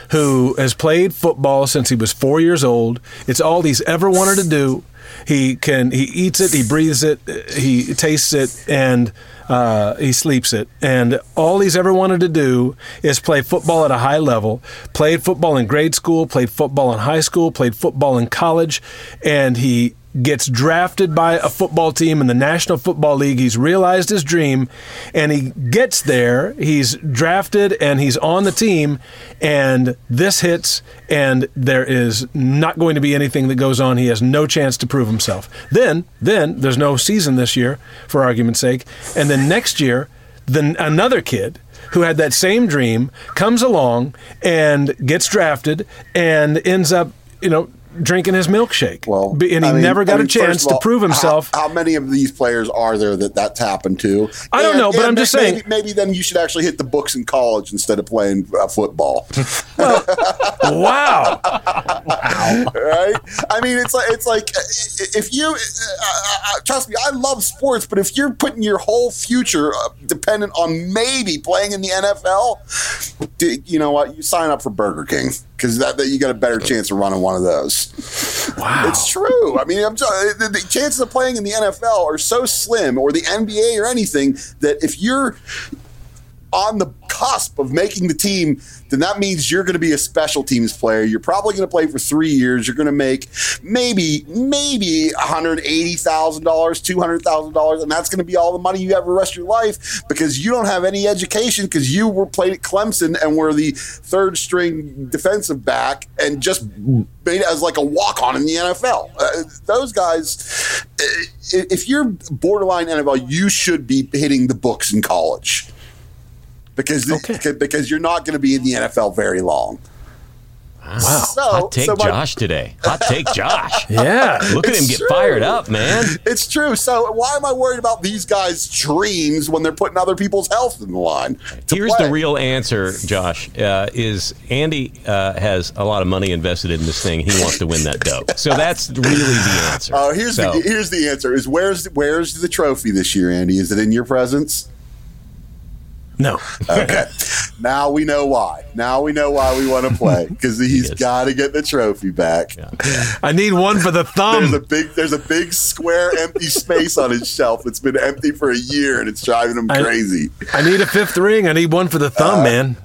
Speaker 1: who has played football since he was 4 years old. It's all he's ever wanted to do. He eats it, he breathes it, he tastes it, and he sleeps it. And all he's ever wanted to do is play football at a high level. Played football in grade school, played football in high school, played football in college, and he gets drafted by a football team in the National Football League. He's realized his dream, and he gets there. He's drafted, and he's on the team, and this hits, and there is not going to be anything that goes on. He has no chance to prove himself. Then there's no season this year, for argument's sake, and then next year, then another kid who had that same dream comes along and gets drafted and ends up, drinking his milkshake.
Speaker 2: Well,
Speaker 1: and he never got a chance to prove himself.
Speaker 2: How many of these players are there that's happened to?
Speaker 1: I don't know, but I'm just saying.
Speaker 2: Maybe then you should actually hit the books in college instead of playing football.
Speaker 1: Well, wow.
Speaker 2: Right? I mean, it's like if you trust me, I love sports, but if you're putting your whole future dependent on maybe playing in the NFL, you know what? You sign up for Burger King. Because that you got a better chance of running one of those.
Speaker 1: Wow.
Speaker 2: It's true. I mean, the chances of playing in the NFL are so slim, or the NBA or anything, that if you're on the cusp of making the team, then that means you're going to be a special teams player. You're probably going to play for 3 years. You're going to make maybe $180,000, $200,000, and that's going to be all the money you have the rest of your life because you don't have any education because you were played at Clemson and were the third string defensive back and just made it as like a walk-on in the NFL. Those guys, if you're borderline NFL, you should be hitting the books in college. Because you're not going to be in the NFL very long.
Speaker 3: Wow. Hot take Josh today. Hot take Josh.
Speaker 1: Yeah.
Speaker 3: Look at him get fired up, man.
Speaker 2: It's true. So why am I worried about these guys' dreams when they're putting other people's health in the line?
Speaker 3: Here's the real answer, Josh, is Andy has a lot of money invested in this thing. He wants to win that dough. So that's really the answer.
Speaker 2: Here's the answer. Is where's the trophy this year, Andy? Is it in your presence?
Speaker 1: No.
Speaker 2: Okay. Now we know why. Now we know why we want to play because he's got to get the trophy back.
Speaker 3: Yeah.
Speaker 1: I need one for the thumb.
Speaker 2: There's a big square empty space on his shelf. It's been empty for a year and it's driving him crazy.
Speaker 1: I need a fifth ring. I need one for the thumb, man.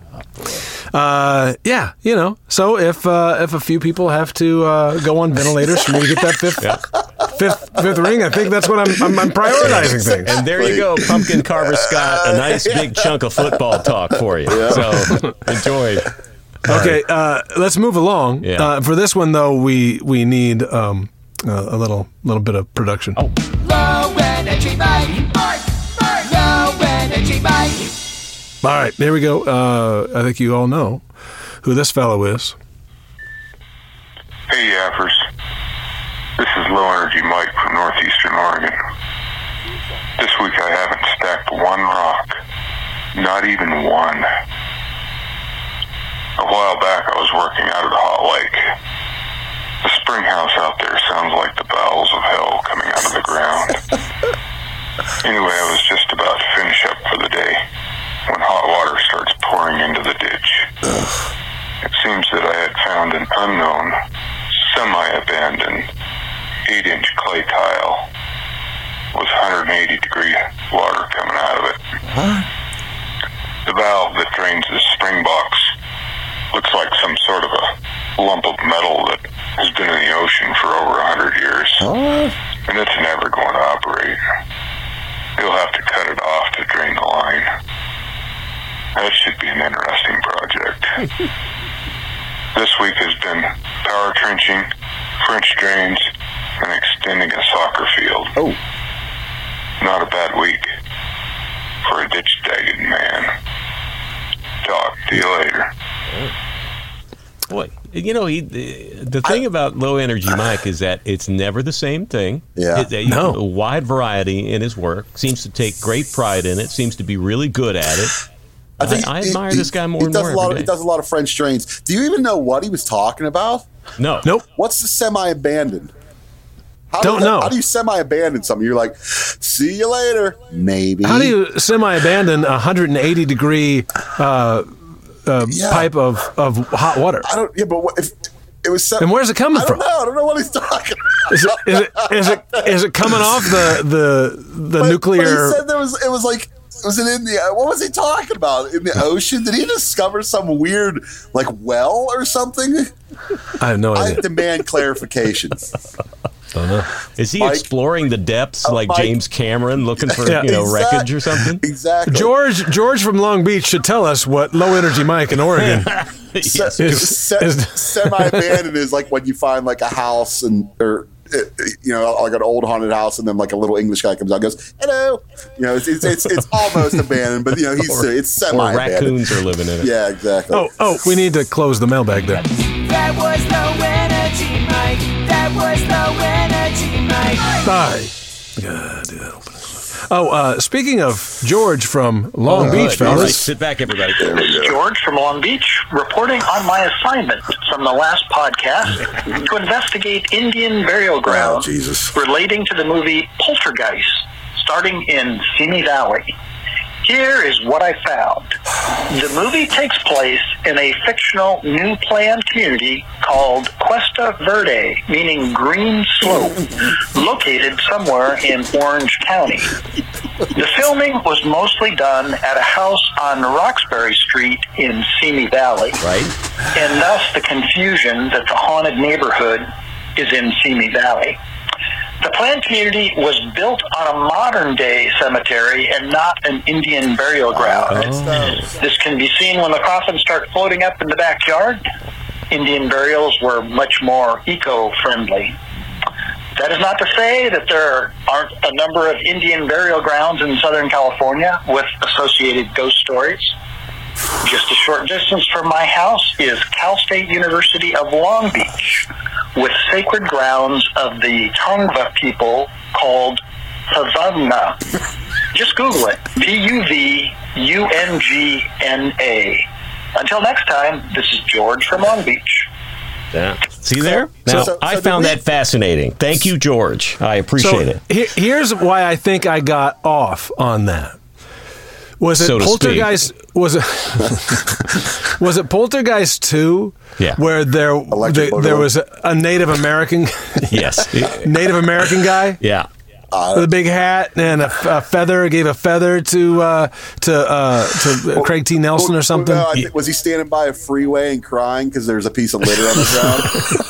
Speaker 1: So if a few people have to go on ventilators for me to get that fifth ring, I think that's what I'm prioritizing things.
Speaker 3: And there you go, Pumpkin Carver Scott, a nice big chunk of football talk for you. Yeah. So enjoy.
Speaker 1: Okay, let's move along.
Speaker 3: Yeah.
Speaker 1: For this one though, we need a little bit of production.
Speaker 5: Oh. Low energy Mike. Low energy Mike.
Speaker 1: All right, there we go. I think you all know who this fellow is.
Speaker 4: Hey, Yappers. This is Low Energy Mike from Northeastern Oregon. This week I haven't stacked one rock. Not even one. A while back I was working out at Hot Lake. The spring house out there sounds like the bowels of hell coming out of the ground. Anyway, I was just about to finish up for the day when hot water starts pouring into the ditch. It seems that I had found an unknown, semi-abandoned 8-inch clay tile with 180-degree water coming out of it. The valve that drains the spring box looks like some sort of a lump of metal that has been in the ocean for over 100 years. And it's never going to operate. You'll have to cut it off to drain the line. That should be an interesting project. This week has been power trenching, French drains, and extending a soccer field.
Speaker 2: Oh.
Speaker 4: Not a bad week for a ditch-dagged man. Talk to you later.
Speaker 3: Boy, the thing about Low Energy Mike is that it's never the same thing.
Speaker 2: Yeah.
Speaker 3: A wide variety in his work. Seems to take great pride in it. Seems to be really good at it. I admire this guy more and more.
Speaker 2: He does a lot of French drains. Do you even know what he was talking about?
Speaker 3: No.
Speaker 1: Nope.
Speaker 2: What's the semi-abandoned?
Speaker 1: Don't know.
Speaker 2: How do you semi-abandon something? You're like, see you later, maybe.
Speaker 1: How do you semi-abandon a 180-degree pipe of hot water.
Speaker 2: I don't. Yeah, but what if it was?
Speaker 1: And where's it coming from?
Speaker 2: I don't know what he's talking about.
Speaker 1: Is it coming off the nuclear?
Speaker 2: But he said it was in India. What was he talking about? In the ocean? Did he discover some weird well or something?
Speaker 1: I have no idea.
Speaker 2: I demand clarification.
Speaker 1: Don't know.
Speaker 3: Is he
Speaker 2: Mike-
Speaker 3: exploring the depths like
Speaker 2: Mike-
Speaker 3: James Cameron looking for
Speaker 2: Exactly.
Speaker 3: wreckage or something?
Speaker 2: Exactly.
Speaker 1: George from Long Beach should tell us what low energy Mike in Oregon.
Speaker 3: Yes.
Speaker 2: Semi-abandoned is like when you find a house or like an old haunted house, and then a little English guy comes out and goes, "Hello." It's almost abandoned, but it's semi-abandoned.
Speaker 3: Or raccoons are living in it.
Speaker 2: Yeah, exactly.
Speaker 1: Oh, we need to close the mailbag there.
Speaker 5: That was low energy, Mike. That was low energy, Mike.
Speaker 1: Bye. Yeah, do that. Open it. Oh, speaking of George from Long Beach,
Speaker 3: All right,
Speaker 1: fellas.
Speaker 3: sit back, everybody.
Speaker 6: This is George from Long Beach, reporting on my assignment from the last podcast to investigate Indian burial grounds relating to the movie Poltergeist, starting in Simi Valley. Here is what I found. The movie takes place in a fictional new planned community called Cuesta Verde, meaning green slope, located somewhere in Orange County. The filming was mostly done at a house on Roxbury Street in Simi Valley.
Speaker 3: Right.
Speaker 6: And thus the confusion that the haunted neighborhood is in Simi Valley. The planned community was built on a modern-day cemetery and not an Indian burial ground. This can be seen when the coffins start floating up in the backyard. Indian burials were much more eco-friendly. That is not to say that there aren't a number of Indian burial grounds in Southern California with associated ghost stories. Just a short distance from my house is Cal State University of Long Beach, with sacred grounds of the Tongva people called Pavungna. Just Google it. Puvungna. Until next time, this is George from Long Beach.
Speaker 3: Yeah. See there? Now, I found that fascinating. Thank you, George. I appreciate it.
Speaker 1: Here's why I think I got off on that. Was it
Speaker 3: So to
Speaker 1: Poltergeist? Was it Poltergeist 2?
Speaker 3: Yeah.
Speaker 1: Where there was a Native American,
Speaker 3: Yes.
Speaker 1: Native American guy,
Speaker 3: Yeah.
Speaker 1: with a big hat and a feather. Gave a feather to Craig T. Nelson or something.
Speaker 2: No, was he standing by a freeway and crying because there's a piece of litter on the ground?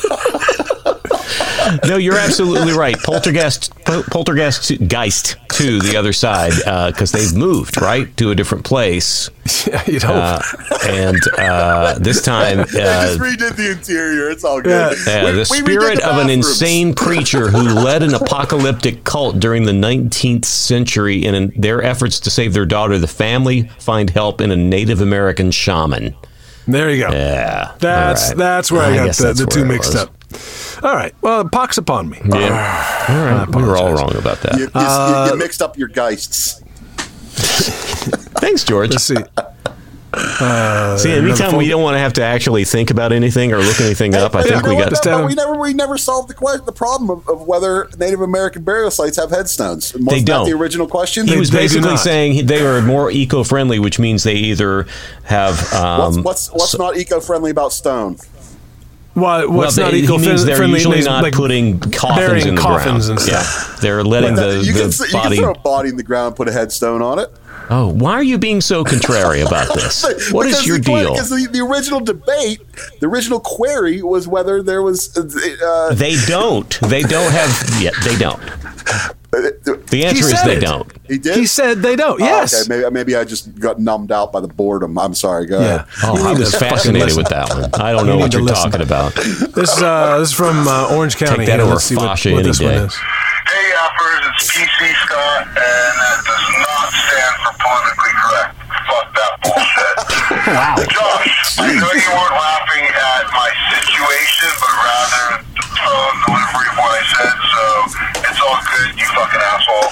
Speaker 3: No, you're absolutely right. Poltergeist 2, the other side, because they've moved, right, to a different place.
Speaker 1: Yeah, you'd hope.
Speaker 3: And this time...
Speaker 2: They just redid the interior. It's all good.
Speaker 3: the
Speaker 2: We
Speaker 3: spirit
Speaker 2: redid the
Speaker 3: of an
Speaker 2: bathrooms.
Speaker 3: insane preacher who led an apocalyptic cult during the 19th century, and in their efforts to save their daughter, the family find help in a Native American shaman.
Speaker 1: There you go.
Speaker 3: Yeah.
Speaker 1: That's where I got
Speaker 3: guess
Speaker 1: the
Speaker 3: that's
Speaker 1: two
Speaker 3: where it
Speaker 1: mixed
Speaker 3: was.
Speaker 1: up. All right. Well, pox upon me.
Speaker 3: Yeah. All right. We were all wrong about that.
Speaker 2: You mixed up your geists.
Speaker 3: Thanks, George.
Speaker 1: Let's see.
Speaker 3: See, anytime we don't want to have to actually think about anything or look anything up, I think we got...
Speaker 2: We never solved the problem of whether Native American burial sites have headstones. Wasn't
Speaker 3: They don't.
Speaker 2: That the original question?
Speaker 3: He was
Speaker 1: They do
Speaker 3: basically
Speaker 1: not.
Speaker 3: saying they are more eco-friendly, which means they either have...
Speaker 2: What's not eco-friendly about stone?
Speaker 1: What's not
Speaker 3: he
Speaker 1: eco-friendly?
Speaker 3: means they're usually
Speaker 1: is,
Speaker 3: not
Speaker 1: like,
Speaker 3: putting coffins
Speaker 1: burying
Speaker 3: in the
Speaker 1: coffins
Speaker 3: ground.
Speaker 1: and stuff.
Speaker 3: Yeah, they're letting the
Speaker 2: you can
Speaker 3: body...
Speaker 2: throw a body in the ground and put a headstone on it.
Speaker 3: Oh, why are you being so contrary about this? What is your deal?
Speaker 2: Because the original debate, the original query was whether there was...
Speaker 3: They don't. They don't have... Yeah, they don't. The answer is
Speaker 1: said
Speaker 3: they
Speaker 1: it.
Speaker 3: don't.
Speaker 2: He did?
Speaker 1: He said they don't. Yes.
Speaker 2: Okay, maybe I just got numbed out by the boredom. I'm sorry. Go ahead.
Speaker 3: Oh,
Speaker 1: You
Speaker 3: I
Speaker 1: need
Speaker 3: was
Speaker 1: to fucking
Speaker 3: fascinated
Speaker 1: listen.
Speaker 3: with that one. I don't know
Speaker 1: You
Speaker 3: what
Speaker 1: need to
Speaker 3: you're
Speaker 1: listen.
Speaker 3: talking about.
Speaker 1: This is from Orange County.
Speaker 3: that
Speaker 1: Here,
Speaker 3: over
Speaker 1: let's see what
Speaker 3: Fascia any
Speaker 1: this one
Speaker 3: day.
Speaker 1: is.
Speaker 4: Hey, Yappers, it's PC Scott, and that does not stand for politically correct. Fuck that bullshit.
Speaker 3: Wow.
Speaker 4: Josh, I know you weren't laughing at my situation, but rather the tone, delivery of what I said, so it's all good, you fucking asshole.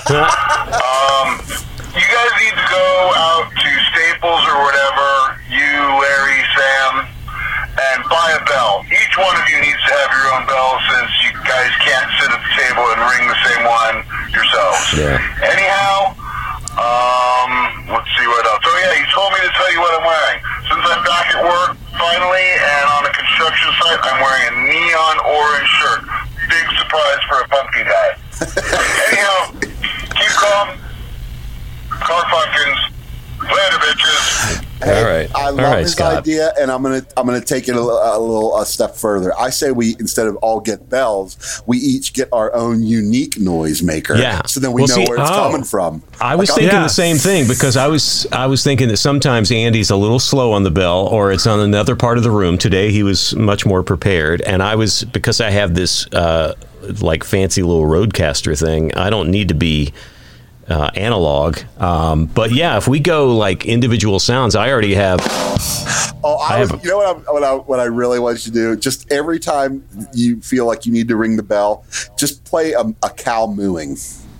Speaker 4: You guys need to go out to Staples or whatever, you, Larry, Sam, and buy a bell. Each one of you needs to have your own bell since you guys can't sit at the table and ring the same one yourselves.
Speaker 3: Yeah.
Speaker 4: Anyhow, let's see what else. Oh yeah, he told me to tell you what I'm wearing. So happens, I'm back at work finally, and on a construction site, I'm wearing a neon orange shirt. Big surprise for a pumpkin guy. Anyhow, keep calm. Car pumpkins. Later, bitches.
Speaker 2: Hey,
Speaker 3: All right.
Speaker 2: I
Speaker 3: All
Speaker 2: love
Speaker 3: right,
Speaker 2: his
Speaker 3: Scott.
Speaker 2: idea, and I'm gonna take it a step further. I say we, instead of all get bells, we each get our own unique noise maker.
Speaker 3: Yeah.
Speaker 2: So then we
Speaker 3: Well,
Speaker 2: know
Speaker 3: see-
Speaker 2: where it's coming from.
Speaker 3: I was
Speaker 2: Like,
Speaker 3: thinking
Speaker 1: Yeah.
Speaker 3: the same thing because I was thinking that sometimes Andy's a little slow on the bell or it's on another part of the room. Today he was much more prepared, and because I have this like fancy little Roadcaster thing, I don't need to be analog. But yeah, if we go like individual sounds, I already have.
Speaker 2: You know what I really want you to do? Just every time you feel like you need to ring the bell, just play a cow mooing.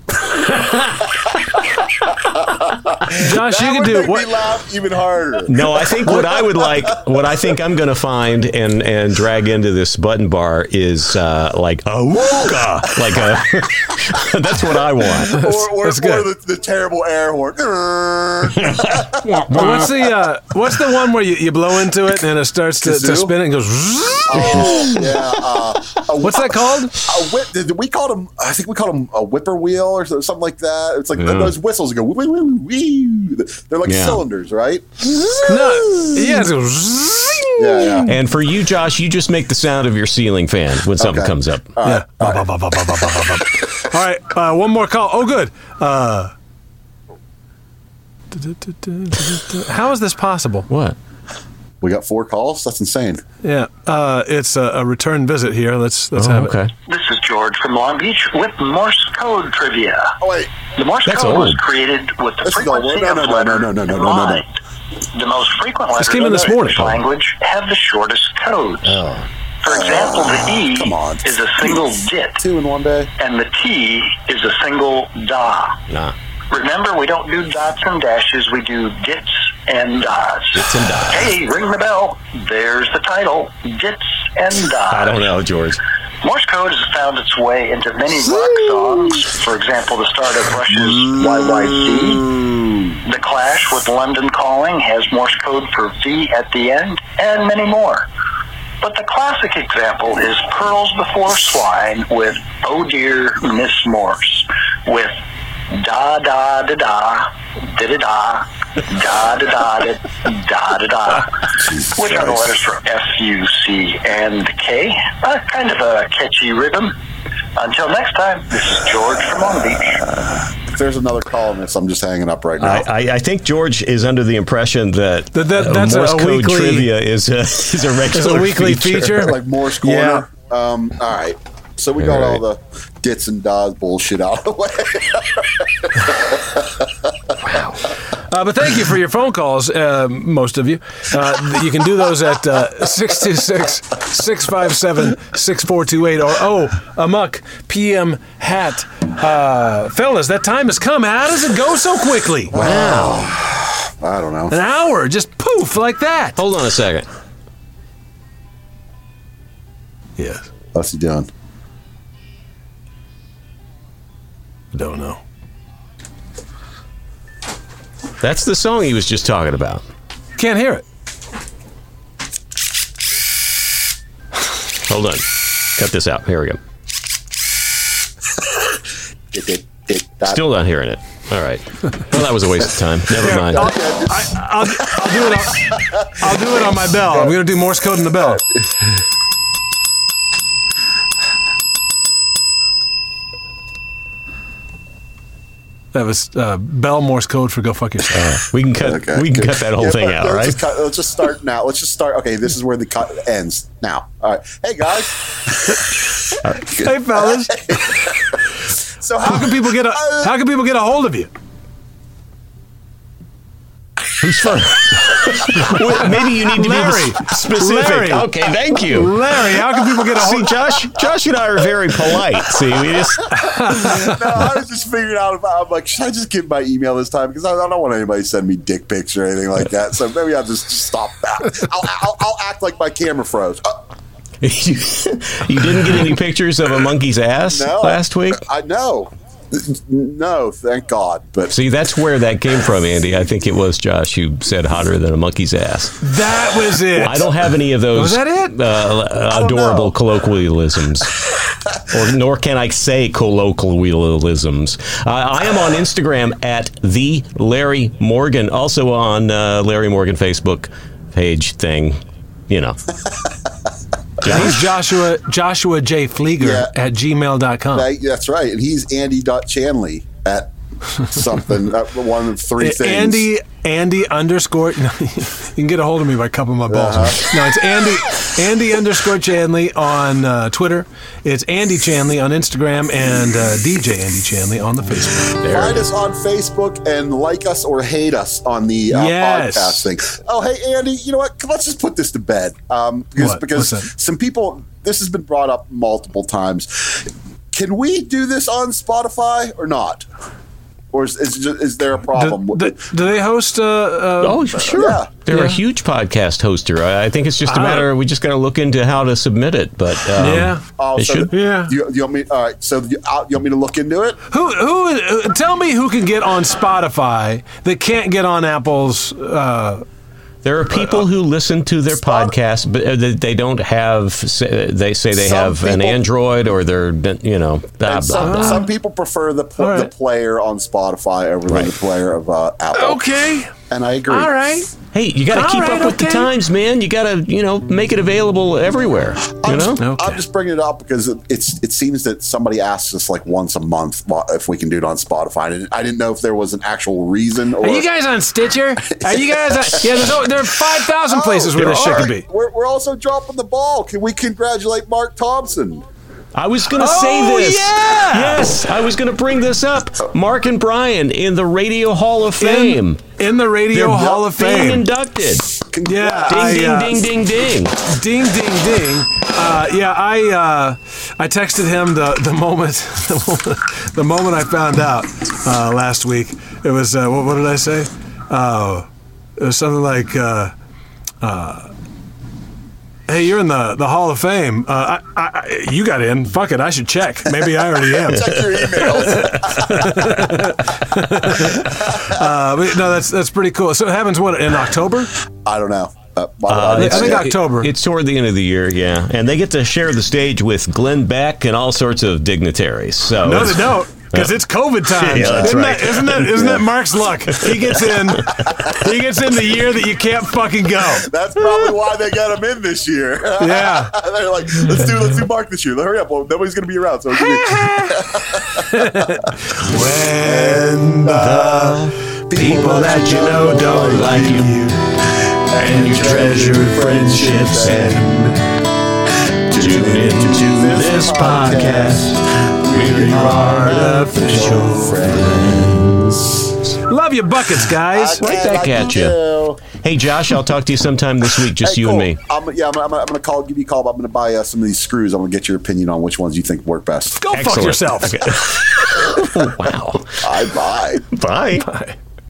Speaker 1: Josh, you
Speaker 2: That
Speaker 1: can
Speaker 2: would
Speaker 1: do
Speaker 2: make me
Speaker 1: what?
Speaker 2: laugh even harder.
Speaker 3: No, I think what I think I'm going to find and drag into this button bar is like a wooga, like a. That's what I want.
Speaker 2: Or
Speaker 1: That's good.
Speaker 2: the terrible air horn.
Speaker 1: Well, what's the one where you blow into it and it starts to
Speaker 2: Kazoo?
Speaker 1: spin and goes?
Speaker 2: Oh, yeah.
Speaker 1: What's that called?
Speaker 2: We called them. I think we called them a whippoorwill or something like that. It's like those whistles that go. Wee, wee, wee, wee. They're like cylinders, right?
Speaker 1: No, yeah, it goes.
Speaker 2: Yeah.
Speaker 3: And for you, Josh, you just make the sound of your ceiling fan when something
Speaker 2: Okay.
Speaker 3: comes up.
Speaker 1: Yeah. All right, one more call. Oh, good. How is this possible?
Speaker 3: What?
Speaker 2: We got 4 calls. That's insane.
Speaker 1: Yeah, it's a return visit here. Let's have it.
Speaker 3: Okay.
Speaker 6: This is George from Long Beach with Morse code trivia.
Speaker 2: Oh wait.
Speaker 6: The Morse
Speaker 3: That's
Speaker 6: code was
Speaker 3: old.
Speaker 6: created with the
Speaker 2: This is old.
Speaker 6: frequency
Speaker 2: No,
Speaker 6: of
Speaker 2: no, no,
Speaker 6: letters
Speaker 2: no, no, no,
Speaker 6: in
Speaker 2: no, no, no.
Speaker 6: mind. The most frequent letters
Speaker 1: came in
Speaker 6: in
Speaker 1: this
Speaker 6: the
Speaker 1: morning.
Speaker 6: English language have the shortest codes.
Speaker 3: Oh.
Speaker 6: For example, the E
Speaker 2: come on.
Speaker 6: is a single dit,
Speaker 2: 2 in one day.
Speaker 6: and the T is a single da.
Speaker 3: Nah.
Speaker 6: Remember, we don't do dots and dashes, we do dits and das.
Speaker 3: Dits and das.
Speaker 6: Hey, ring the bell. There's the title, Dits and Das.
Speaker 3: I don't know, George.
Speaker 6: Morse code has found its way into many rock songs. For example, the start of Rush's YYZ. The Clash with London Calling has Morse code for V at the end, and many more. But the classic example is Pearls Before Swine with Oh Dear Miss Morse, with da da da da da da da da da da da da da, which are the letters for F, U, C, and K. Kind of a catchy rhythm. Until next time, this is George from Long Beach.
Speaker 2: If there's another call on this, I'm just hanging up right now.
Speaker 3: I think George is under the impression that
Speaker 1: that's
Speaker 3: Morse
Speaker 1: a
Speaker 3: code
Speaker 1: weekly-
Speaker 3: trivia is a regular
Speaker 1: It's a weekly feature.
Speaker 2: Like Morse Corner. All right. So we got all the dits and das bullshit out of the way.
Speaker 1: But thank you for your phone calls, most of you. You can do those at 626-657-6428 or Amok PM Hat. Fellas, that time has come. How does it go so quickly?
Speaker 3: Wow.
Speaker 2: I don't know.
Speaker 1: An hour, just poof, like that.
Speaker 3: Hold on a second.
Speaker 1: Yes.
Speaker 2: What's he doing?
Speaker 1: Don't know.
Speaker 3: That's the song he was just talking about.
Speaker 1: Can't hear it.
Speaker 3: Hold on. Cut this out. Here we go. Still not hearing it. All right. Well, that was a waste of time. Never mind.
Speaker 1: I'll do it on my bell. I'm going to do Morse code in the bell. That was bell Morse code for go fuck yourself.
Speaker 3: We can cut that whole thing out, right?
Speaker 2: Let's just start now. Let's just start. Okay, this is where the cut ends now. All right. Hey, guys.
Speaker 1: Hey, fellas.
Speaker 2: So
Speaker 1: How can people get a hold of you?
Speaker 3: Who's first? Maybe you need to
Speaker 1: Larry.
Speaker 3: be specific.
Speaker 1: Larry.
Speaker 3: Okay, thank you.
Speaker 1: Larry, how can people get a hold
Speaker 3: See, Josh and I are very polite. See, we just
Speaker 2: No, I was just figuring out about. I'm like, should I just give my email this time? Because I don't want anybody to send me dick pics or anything like that. So maybe I'll just stop that. I'll act like my camera froze.
Speaker 3: you didn't get any pictures of a monkey's ass
Speaker 2: No,
Speaker 3: last week.
Speaker 2: I know. No, thank God. But
Speaker 3: See, that's where that came from, Andy. I think it was Josh who said hotter than a monkey's ass.
Speaker 1: That was it.
Speaker 3: I don't have any of those
Speaker 1: Was that it?
Speaker 3: Adorable colloquialisms. Nor can I say colloquialisms. I am on Instagram at the Larry Morgan. Also on Larry Morgan Facebook page thing. You know.
Speaker 1: He's Joshua J. Flieger at gmail.com.
Speaker 2: That's right. And he's Andy.Chanley at something, one of three things.
Speaker 1: Andy underscore. No, you can get a hold of me by cupping my balls. No, it's Andy underscore Chanley on Twitter. It's Andy Chanley on Instagram and DJ Andy Chanley on the Facebook.
Speaker 2: Find us on Facebook and like us or hate us on the podcast thing. Oh, hey, Andy, you know what? Let's just put this to bed. Because some people, this has been brought up multiple times. Can we do this on Spotify or not? Or is there a problem?
Speaker 1: Do they host?
Speaker 3: Oh, sure.
Speaker 2: Yeah.
Speaker 3: They're a huge podcast hoster. I think it's just a matter. We just got to look into how to submit it. But
Speaker 2: you want me? All right. So you want me to look into it?
Speaker 1: Who? Tell me who can get on Spotify that can't get on Apple's.
Speaker 3: There are people who listen to their podcast, but they don't have. They say they have an Android, or they're
Speaker 2: Some people prefer the player on Spotify over the player of Apple.
Speaker 1: Okay,
Speaker 2: and I agree.
Speaker 1: All right.
Speaker 3: Hey, you got to keep up with the times, man. You got to, make it available everywhere. I'm
Speaker 2: just bringing it up because it seems that somebody asks us like once a month if we can do it on Spotify. I didn't know if there was an actual reason. Or,
Speaker 1: are you guys on Stitcher? Are you guys? There are 5,000 places where this shit could be.
Speaker 2: We're also dropping the ball. Can we congratulate Mark Thompson?
Speaker 3: I was going to say this.
Speaker 1: Yeah!
Speaker 3: Yes, I was going to bring this up. Mark and Brian in the Radio Hall of Fame.
Speaker 1: In the Radio Hall of Fame.
Speaker 3: Being inducted.
Speaker 1: Yeah.
Speaker 3: Ding, ding, ding, ding.
Speaker 1: Ding, ding, ding. I texted him the moment I found out last week. It was, what did I say? It was something like, hey, you're in the Hall of Fame. You got in. Fuck it, I should check. Maybe I already am.
Speaker 2: Check your emails.
Speaker 1: But no, that's pretty cool. So it happens, in October?
Speaker 2: I don't know.
Speaker 1: I think October.
Speaker 3: It's toward the end of the year, yeah. And they get to share the stage with Glenn Beck and all sorts of dignitaries. So
Speaker 1: no, they don't. Because it's COVID times.
Speaker 3: Yeah,
Speaker 1: isn't that Mark's luck? He gets in the year that you can't fucking go.
Speaker 2: That's probably why they got him in this year.
Speaker 1: Yeah.
Speaker 2: They're like, let's do Mark this year. Hurry up. Well, nobody's going to be around. So
Speaker 1: when the people that you know don't like you, and you treasure friendships and tune into this podcast, we're artificial friends. Love you buckets, guys.
Speaker 3: Right back at you. Hey, Josh, I'll talk to you sometime this week, just you and me.
Speaker 2: I'm going to give you a call. I'm going to buy some of these screws. I'm going to get your opinion on which ones you think work best.
Speaker 1: Go fuck yourself.
Speaker 3: Okay. Wow.
Speaker 2: Bye.
Speaker 3: Bye.